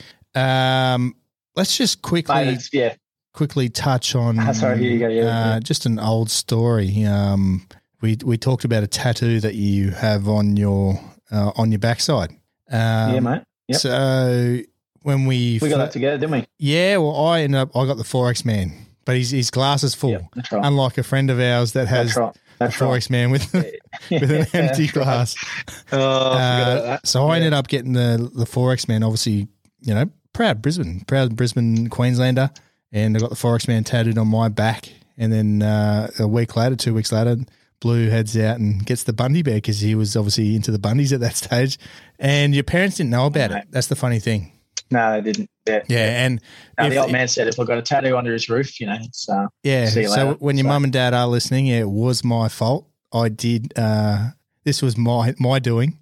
Let's just quickly touch on just an old story. We talked about a tattoo that you have on your backside. Mate. Yep. So when we got that together, didn't we? Yeah. Well, I got the Forex Man, but his glass is full. Yep, that's right. Unlike a friend of ours that has the Forex Man with an empty glass. Right. Oh, I forgot about that. So I ended up getting the Forex Man. Obviously, proud Brisbane Queenslander. And I got the Forex Man tattooed on my back. And then 2 weeks later, Blue heads out and gets the Bundy bear because he was obviously into the Bundys at that stage. And your parents didn't know about it. That's the funny thing. No, they didn't. Yeah. And the old man said if I got a tattoo under his roof, it's see you so later. when your mum and dad are listening, it was my fault. I did this was my doing.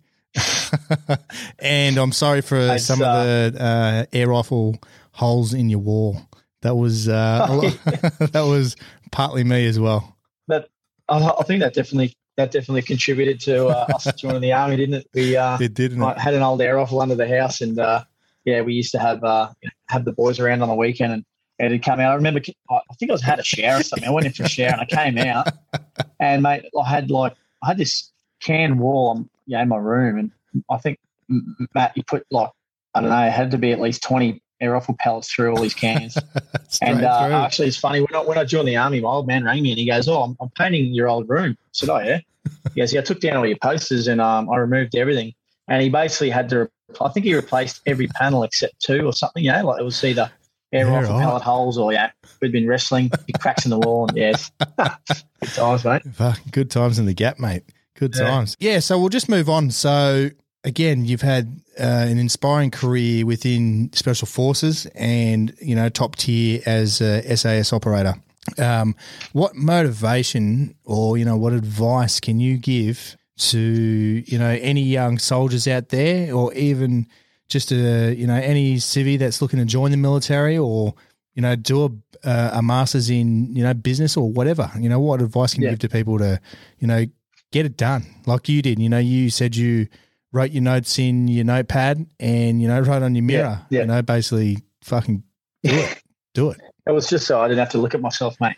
And I'm sorry for some of the air rifle holes in your wall. That was that was partly me as well. But I think that definitely contributed to us joining the army, didn't it? It did. Had an old air rifle under the house, and we used to have the boys around on the weekend, and it'd come out. I remember, I think I had a shower or something. I went in for a shower and I came out, and mate, I had this can wall in my room, and I think Matt, you put I don't know, it had to be at least 20 air rifle pellets through all these cans. And actually, it's funny, when I joined the army, my old man rang me and he goes, "Oh, I'm painting your old room." I said, "Oh, yeah?" He goes, "Yeah, I took down all your posters and I removed everything." And he basically had to, I think he replaced every panel except 2 or something, it was either air Yeah, rifle right. pellet holes, or we'd been wrestling, big cracks in the wall, and yes, good times, mate. Fucking good times in the gap, mate. Good times. Yeah, so we'll just move on. So, again, you've had an inspiring career within Special Forces and, top tier as a SAS operator. What motivation or, what advice can you give to, any young soldiers out there, or even just, any civvy that's looking to join the military, or, do a master's in, business or whatever? What advice can you give to people to, get it done like you did? You said you wrote your notes in your notepad and, wrote on your mirror, basically fucking do it. It was just so I didn't have to look at myself, mate,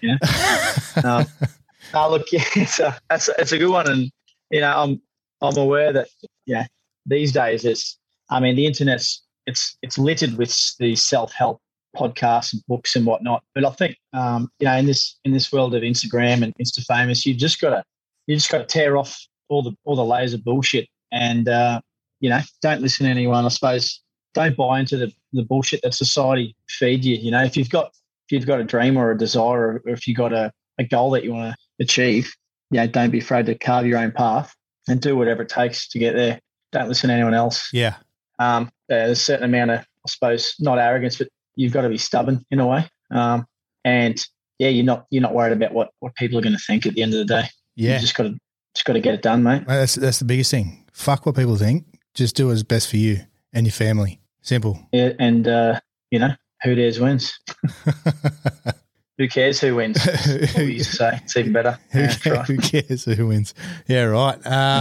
look, it's a good one. And, I'm aware that, these days the internet's, it's littered with these self-help podcasts and books and whatnot. But I think, in this world of Instagram and Insta famous, you just got to tear off all the layers of bullshit and, don't listen to anyone. I suppose don't buy into the bullshit that society feed you. If you've got a dream or a desire, or if you've got a goal that you want to achieve, don't be afraid to carve your own path and do whatever it takes to get there. Don't listen to anyone else. Yeah. There's a certain amount of, I suppose, not arrogance, but you've got to be stubborn in a way. You're not worried about what people are going to think at the end of the day. Yeah. You just got to get it done, mate. That's the biggest thing. Fuck what people think. Just do what's best for you and your family. Simple. Yeah, and who dares wins. Who cares who wins? What we used to say. It's even better. Who cares who wins? Yeah, right.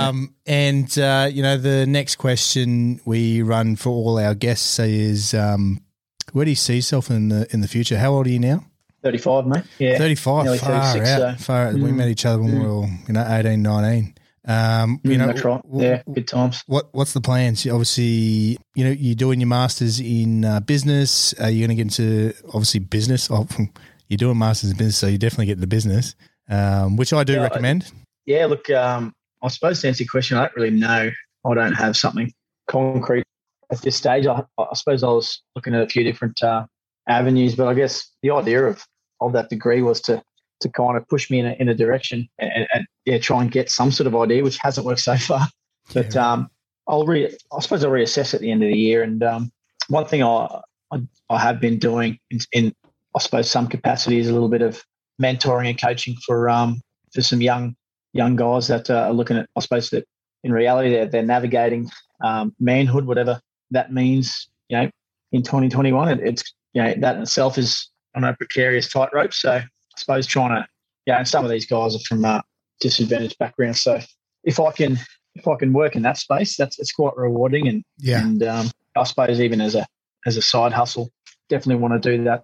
And the next question we run for all our guests is, where do you see yourself in the future? How old are you now? 35, mate. Yeah. 35. Nearly far 36, out. so. Far out. We met each other when we were, 18, 19. That's right. Yeah, good times. What's the plans? Obviously, you're doing your masters in business. Are you going to get into obviously business? Oh, you're doing masters in business, so you definitely get into business, which I do recommend. Yeah, look, I suppose to answer your question, I don't really know. I don't have something concrete at this stage. I suppose I was looking at a few different avenues, but I guess the idea of that degree was to kind of push me in a direction and try and get some sort of idea, which hasn't worked so far. But I suppose I'll reassess at the end of the year. And one thing I have been doing in I suppose some capacity is a little bit of mentoring and coaching for some young guys that are looking at, I suppose that in reality they're navigating manhood, whatever that means. In 2021, it's that in itself is on a precarious tightrope. So I suppose trying to, and some of these guys are from disadvantaged backgrounds. So if I can work in that space, it's quite rewarding. And I suppose even as a side hustle, definitely want to do that.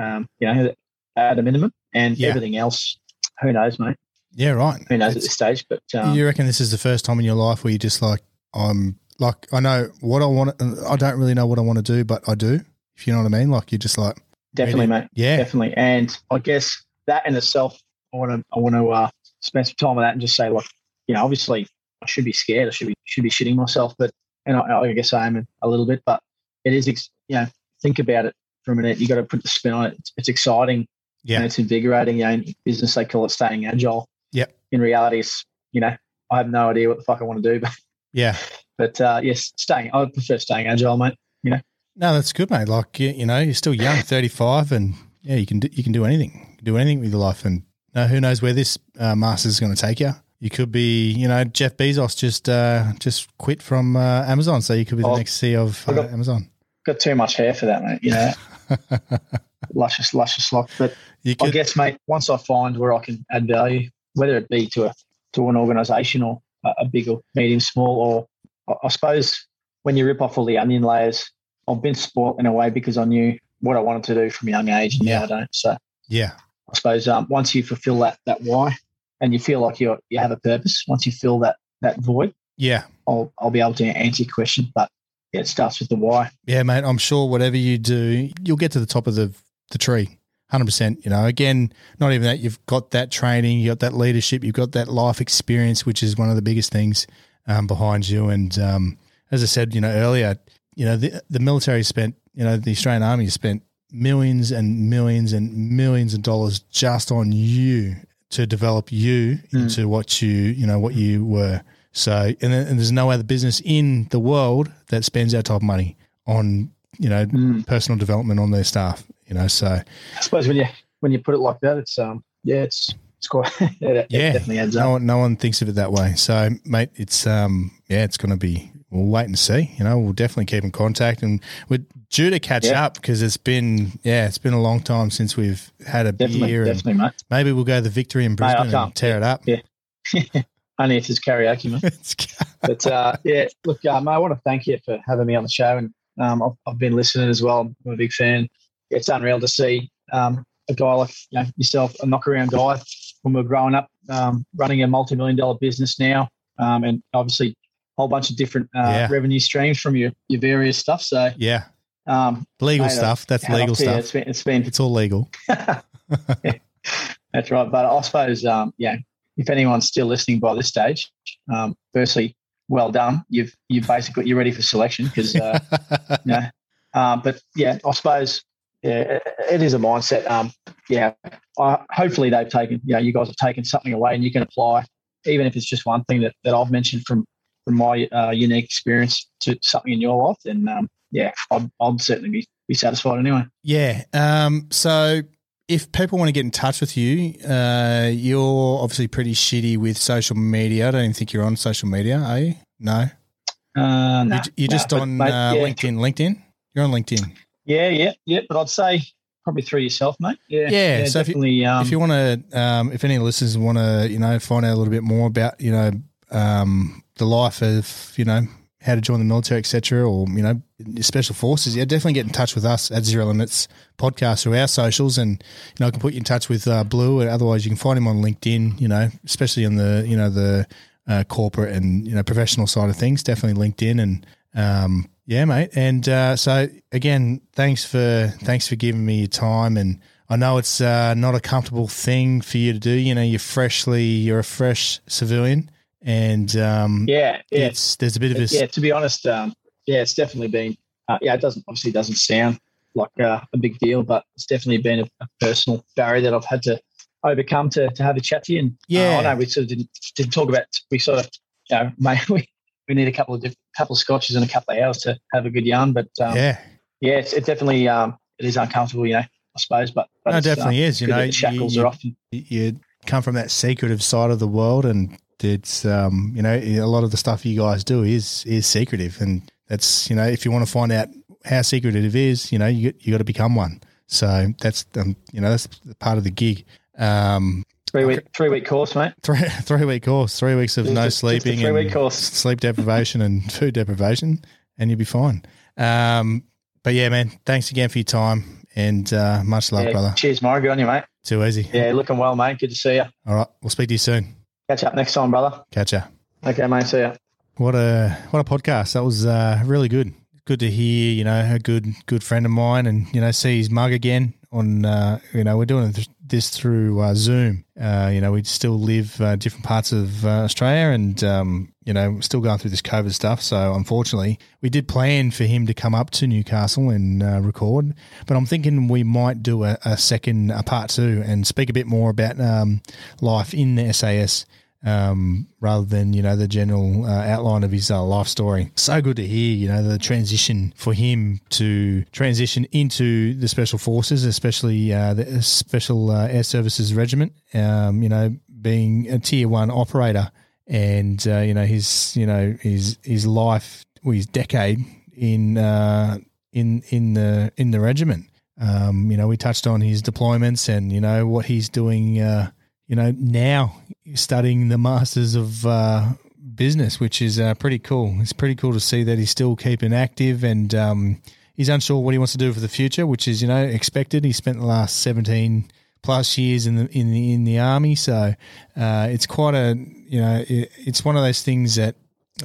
At a minimum, and everything else, who knows, mate? Yeah, right. Who knows at this stage? But you reckon this is the first time in your life where you're just like, I know what I want. I don't really know what I want to do, but I do. If you know what I mean, like you're just like definitely, ready. mate. Yeah, definitely. And I guess that in itself, I want to spend some time on that and just say, like, obviously I should be scared. I should be shitting myself, but I guess I am a little bit. But it is, think about it for a minute. You got to put the spin on it. It's exciting. Yeah, and it's invigorating. In business, they call it staying agile. Yep. In reality, it's I have no idea what the fuck I want to do, but yeah. But yes, I prefer staying agile, mate. No, that's good, mate. Like you're still young, 35, and you can do anything. You can do anything with your life, and who knows where this master's is going to take you. You could be, Jeff Bezos just quit from Amazon, so you could be the next CEO of Amazon. Got too much hair for that, mate. Luscious lock. But I guess, mate, once I find where I can add value, whether it be to an organisation or a big or medium, small, or I suppose when you rip off all the onion layers, I've been spoilt in a way because I knew what I wanted to do from a young age, and now I don't. So yeah, I suppose once you fulfil that why, and you feel like you have a purpose, once you fill that void, I'll be able to answer your question. But it starts with the why. Yeah, mate. I'm sure whatever you do, you'll get to the top of the tree, 100%. Again, not even that. You've got that training, you got that leadership, you've got that life experience, which is one of the biggest things behind you. And as I said, earlier, the military spent, the Australian Army spent millions and millions and millions of dollars just on you to develop you into what you were. So, and there's no other business in the world that spends that type of money on, personal development on their staff, so. I suppose when you put it like that, it's quite, it definitely adds up. No one thinks of it that way. So, mate, it's it's going to be, we'll wait and see, we'll definitely keep in contact, and we're due to catch up because it's been a long time since we've had a beer. Definitely, mate. Maybe we'll go to the Victory in Brisbane and tear it up. Yeah. Only if it's karaoke, mate. But look, mate, I want to thank you for having me on the show, and I've been listening as well. I'm a big fan. It's unreal to see a guy like yourself, a knock-around guy when we were growing up, running a multi-million-dollar business now, and obviously a whole bunch of different revenue streams from your various stuff. So legal stuff. That's legal stuff. It's all legal. That's right. But I suppose if anyone's still listening by this stage, firstly, well done. You're ready for selection because but I suppose it is a mindset. Hopefully they've taken you guys have taken something away, and you can apply, even if it's just one thing that I've mentioned from my unique experience to something in your life. Then I'd certainly be satisfied anyway. So if people want to get in touch with you, you're obviously pretty shitty with social media. I don't even think you're on social media, are you? No. No. You're just on LinkedIn. LinkedIn? You're on LinkedIn. Yeah. But I'd say probably through yourself, mate. Yeah. So definitely. If you want to, if any listeners want to, find out a little bit more about, the life of, how to join the military, etc., or special forces, definitely get in touch with us at Zero Limits Podcast through our socials, and I can put you in touch with Blue. Otherwise, you can find him on LinkedIn. Especially on the corporate and professional side of things. Definitely LinkedIn, and mate. And so again, thanks for giving me your time. And I know it's not a comfortable thing for you to do. You're a fresh civilian. And there's a bit of a to be honest, it's definitely been it doesn't sound like a big deal, but it's definitely been a personal barrier that I've had to overcome to have a chat to you. And I know we sort of didn't talk about, we sort of mate, we need a couple of scotches and a couple of hours to have a good yarn, but it's definitely it is uncomfortable, I suppose, but no, it definitely is. The shackles are often. You come from that secretive side of the world, and it's a lot of the stuff you guys do is secretive, and that's if you want to find out how secretive it is, you got to become one. So that's that's part of the gig. 3-week course, mate. 3-week course, 3 weeks of no sleeping, 3-week course, sleep deprivation and food deprivation, and you'll be fine. But yeah, man, thanks again for your time, and much love, brother. Cheers, Murray. Good on you, mate. Too easy. Yeah, looking well, mate. Good to see you. All right, we'll speak to you soon. Catch up next time, brother. Catch ya. Okay, mate. See ya. What a podcast. That was really good. Good to hear, a good friend of mine, and, see his mug again on, we're doing this through Zoom. We still live different parts of Australia, and, still going through this COVID stuff. So unfortunately, we did plan for him to come up to Newcastle and record, but I'm thinking we might do a part 2 and speak a bit more about life in the SAS. Rather than, the general outline of his life story. So good to hear, the transition for him to transition into the Special Forces, especially the Special Air Services Regiment, being a Tier 1 operator, and, his life, his decade in the regiment. We touched on his deployments and, what he's doing, now studying the Masters of Business, which is pretty cool. It's pretty cool to see that he's still keeping active, and he's unsure what he wants to do for the future, which is, expected. He spent the last 17 plus years in the army, so it's quite it's one of those things that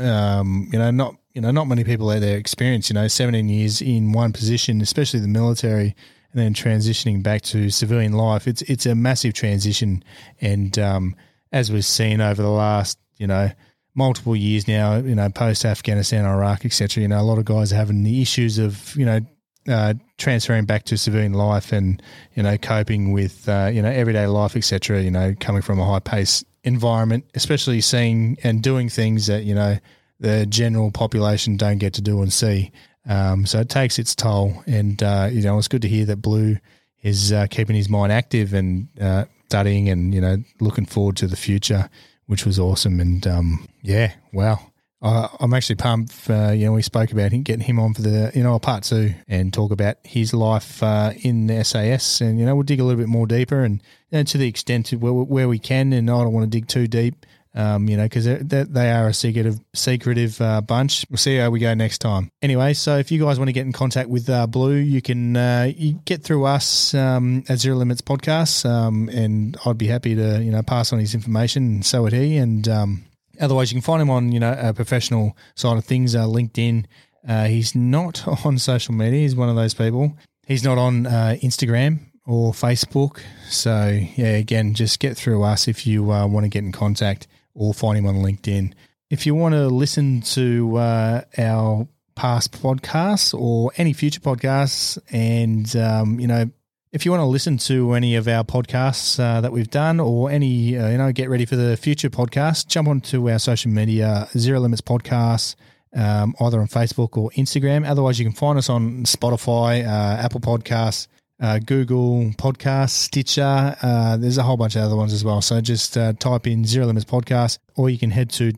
not many people out there experience. 17 years in one position, especially the military, and then transitioning back to civilian life. It's a massive transition, and as we've seen over the last multiple years now, post Afghanistan, Iraq, etc. A lot of guys are having the issues of transferring back to civilian life and, coping with, everyday life, etc., coming from a high-paced environment, especially seeing and doing things that, the general population don't get to do and see. So it takes its toll. And, it's good to hear that Blue is keeping his mind active and studying and, looking forward to the future, which was awesome. And, wow. I'm actually pumped. We spoke about getting him on for the, part 2 and talk about his life in the SAS. And, we'll dig a little bit more deeper and to the extent of where we can. And I don't want to dig too deep, because they are a secretive bunch. We'll see how we go next time. Anyway, so if you guys want to get in contact with Blue, you can you get through us at Zero Limits Podcast, and I'd be happy to, pass on his information, and so would he. And otherwise, you can find him on, a professional side of things, LinkedIn. He's not on social media. He's one of those people. He's not on Instagram or Facebook. So, again, just get through us if you want to get in contact, or find him on LinkedIn. If you want to listen to our past podcasts or any future podcasts, and, if you want to listen to any of our podcasts that we've done, or any, get ready for the future podcast, jump onto our social media, Zero Limits Podcasts, either on Facebook or Instagram. Otherwise, you can find us on Spotify, Apple Podcasts, Google Podcasts, Stitcher. There's a whole bunch of other ones as well. So just type in Zero Limits Podcast, or you can head to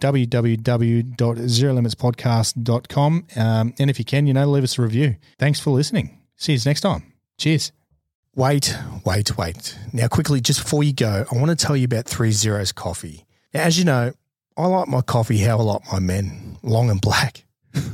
www.zerolimitspodcast.com. And if you can, leave us a review. Thanks for listening. See you next time. Cheers. Wait. Now, quickly, just before you go, I want to tell you about 3 Zeros Coffee. Now, as you know, I like my coffee how I like my men, long and black.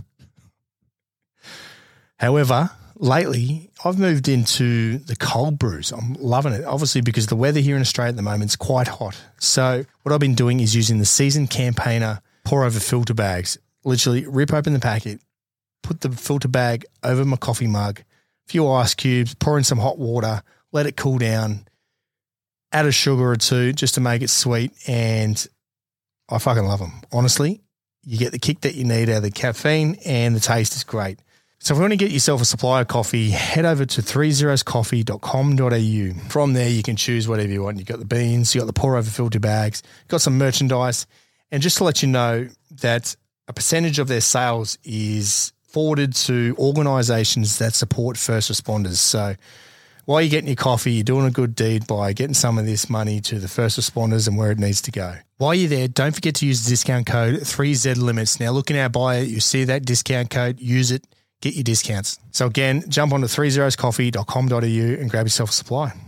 However, lately, I've moved into the cold brews. I'm loving it, obviously, because the weather here in Australia at the moment is quite hot. So what I've been doing is using the Seasoned Campaigner pour-over filter bags. Literally rip open the packet, put the filter bag over my coffee mug, few ice cubes, pour in some hot water, let it cool down, add a sugar or two just to make it sweet, and I fucking love them. Honestly, you get the kick that you need out of the caffeine, and the taste is great. So if you want to get yourself a supply of coffee, head over to 30scoffee.com.au. From there, you can choose whatever you want. You've got the beans, you've got the pour-over filter bags, you've got some merchandise. And just to let you know that a percentage of their sales is forwarded to organisations that support first responders. So while you're getting your coffee, you're doing a good deed by getting some of this money to the first responders and where it needs to go. While you're there, don't forget to use the discount code 3ZLimits. Now, look in our bio, you see that discount code, use it, get your discounts. So again, jump on to 30scoffee.com.au and grab yourself a supply.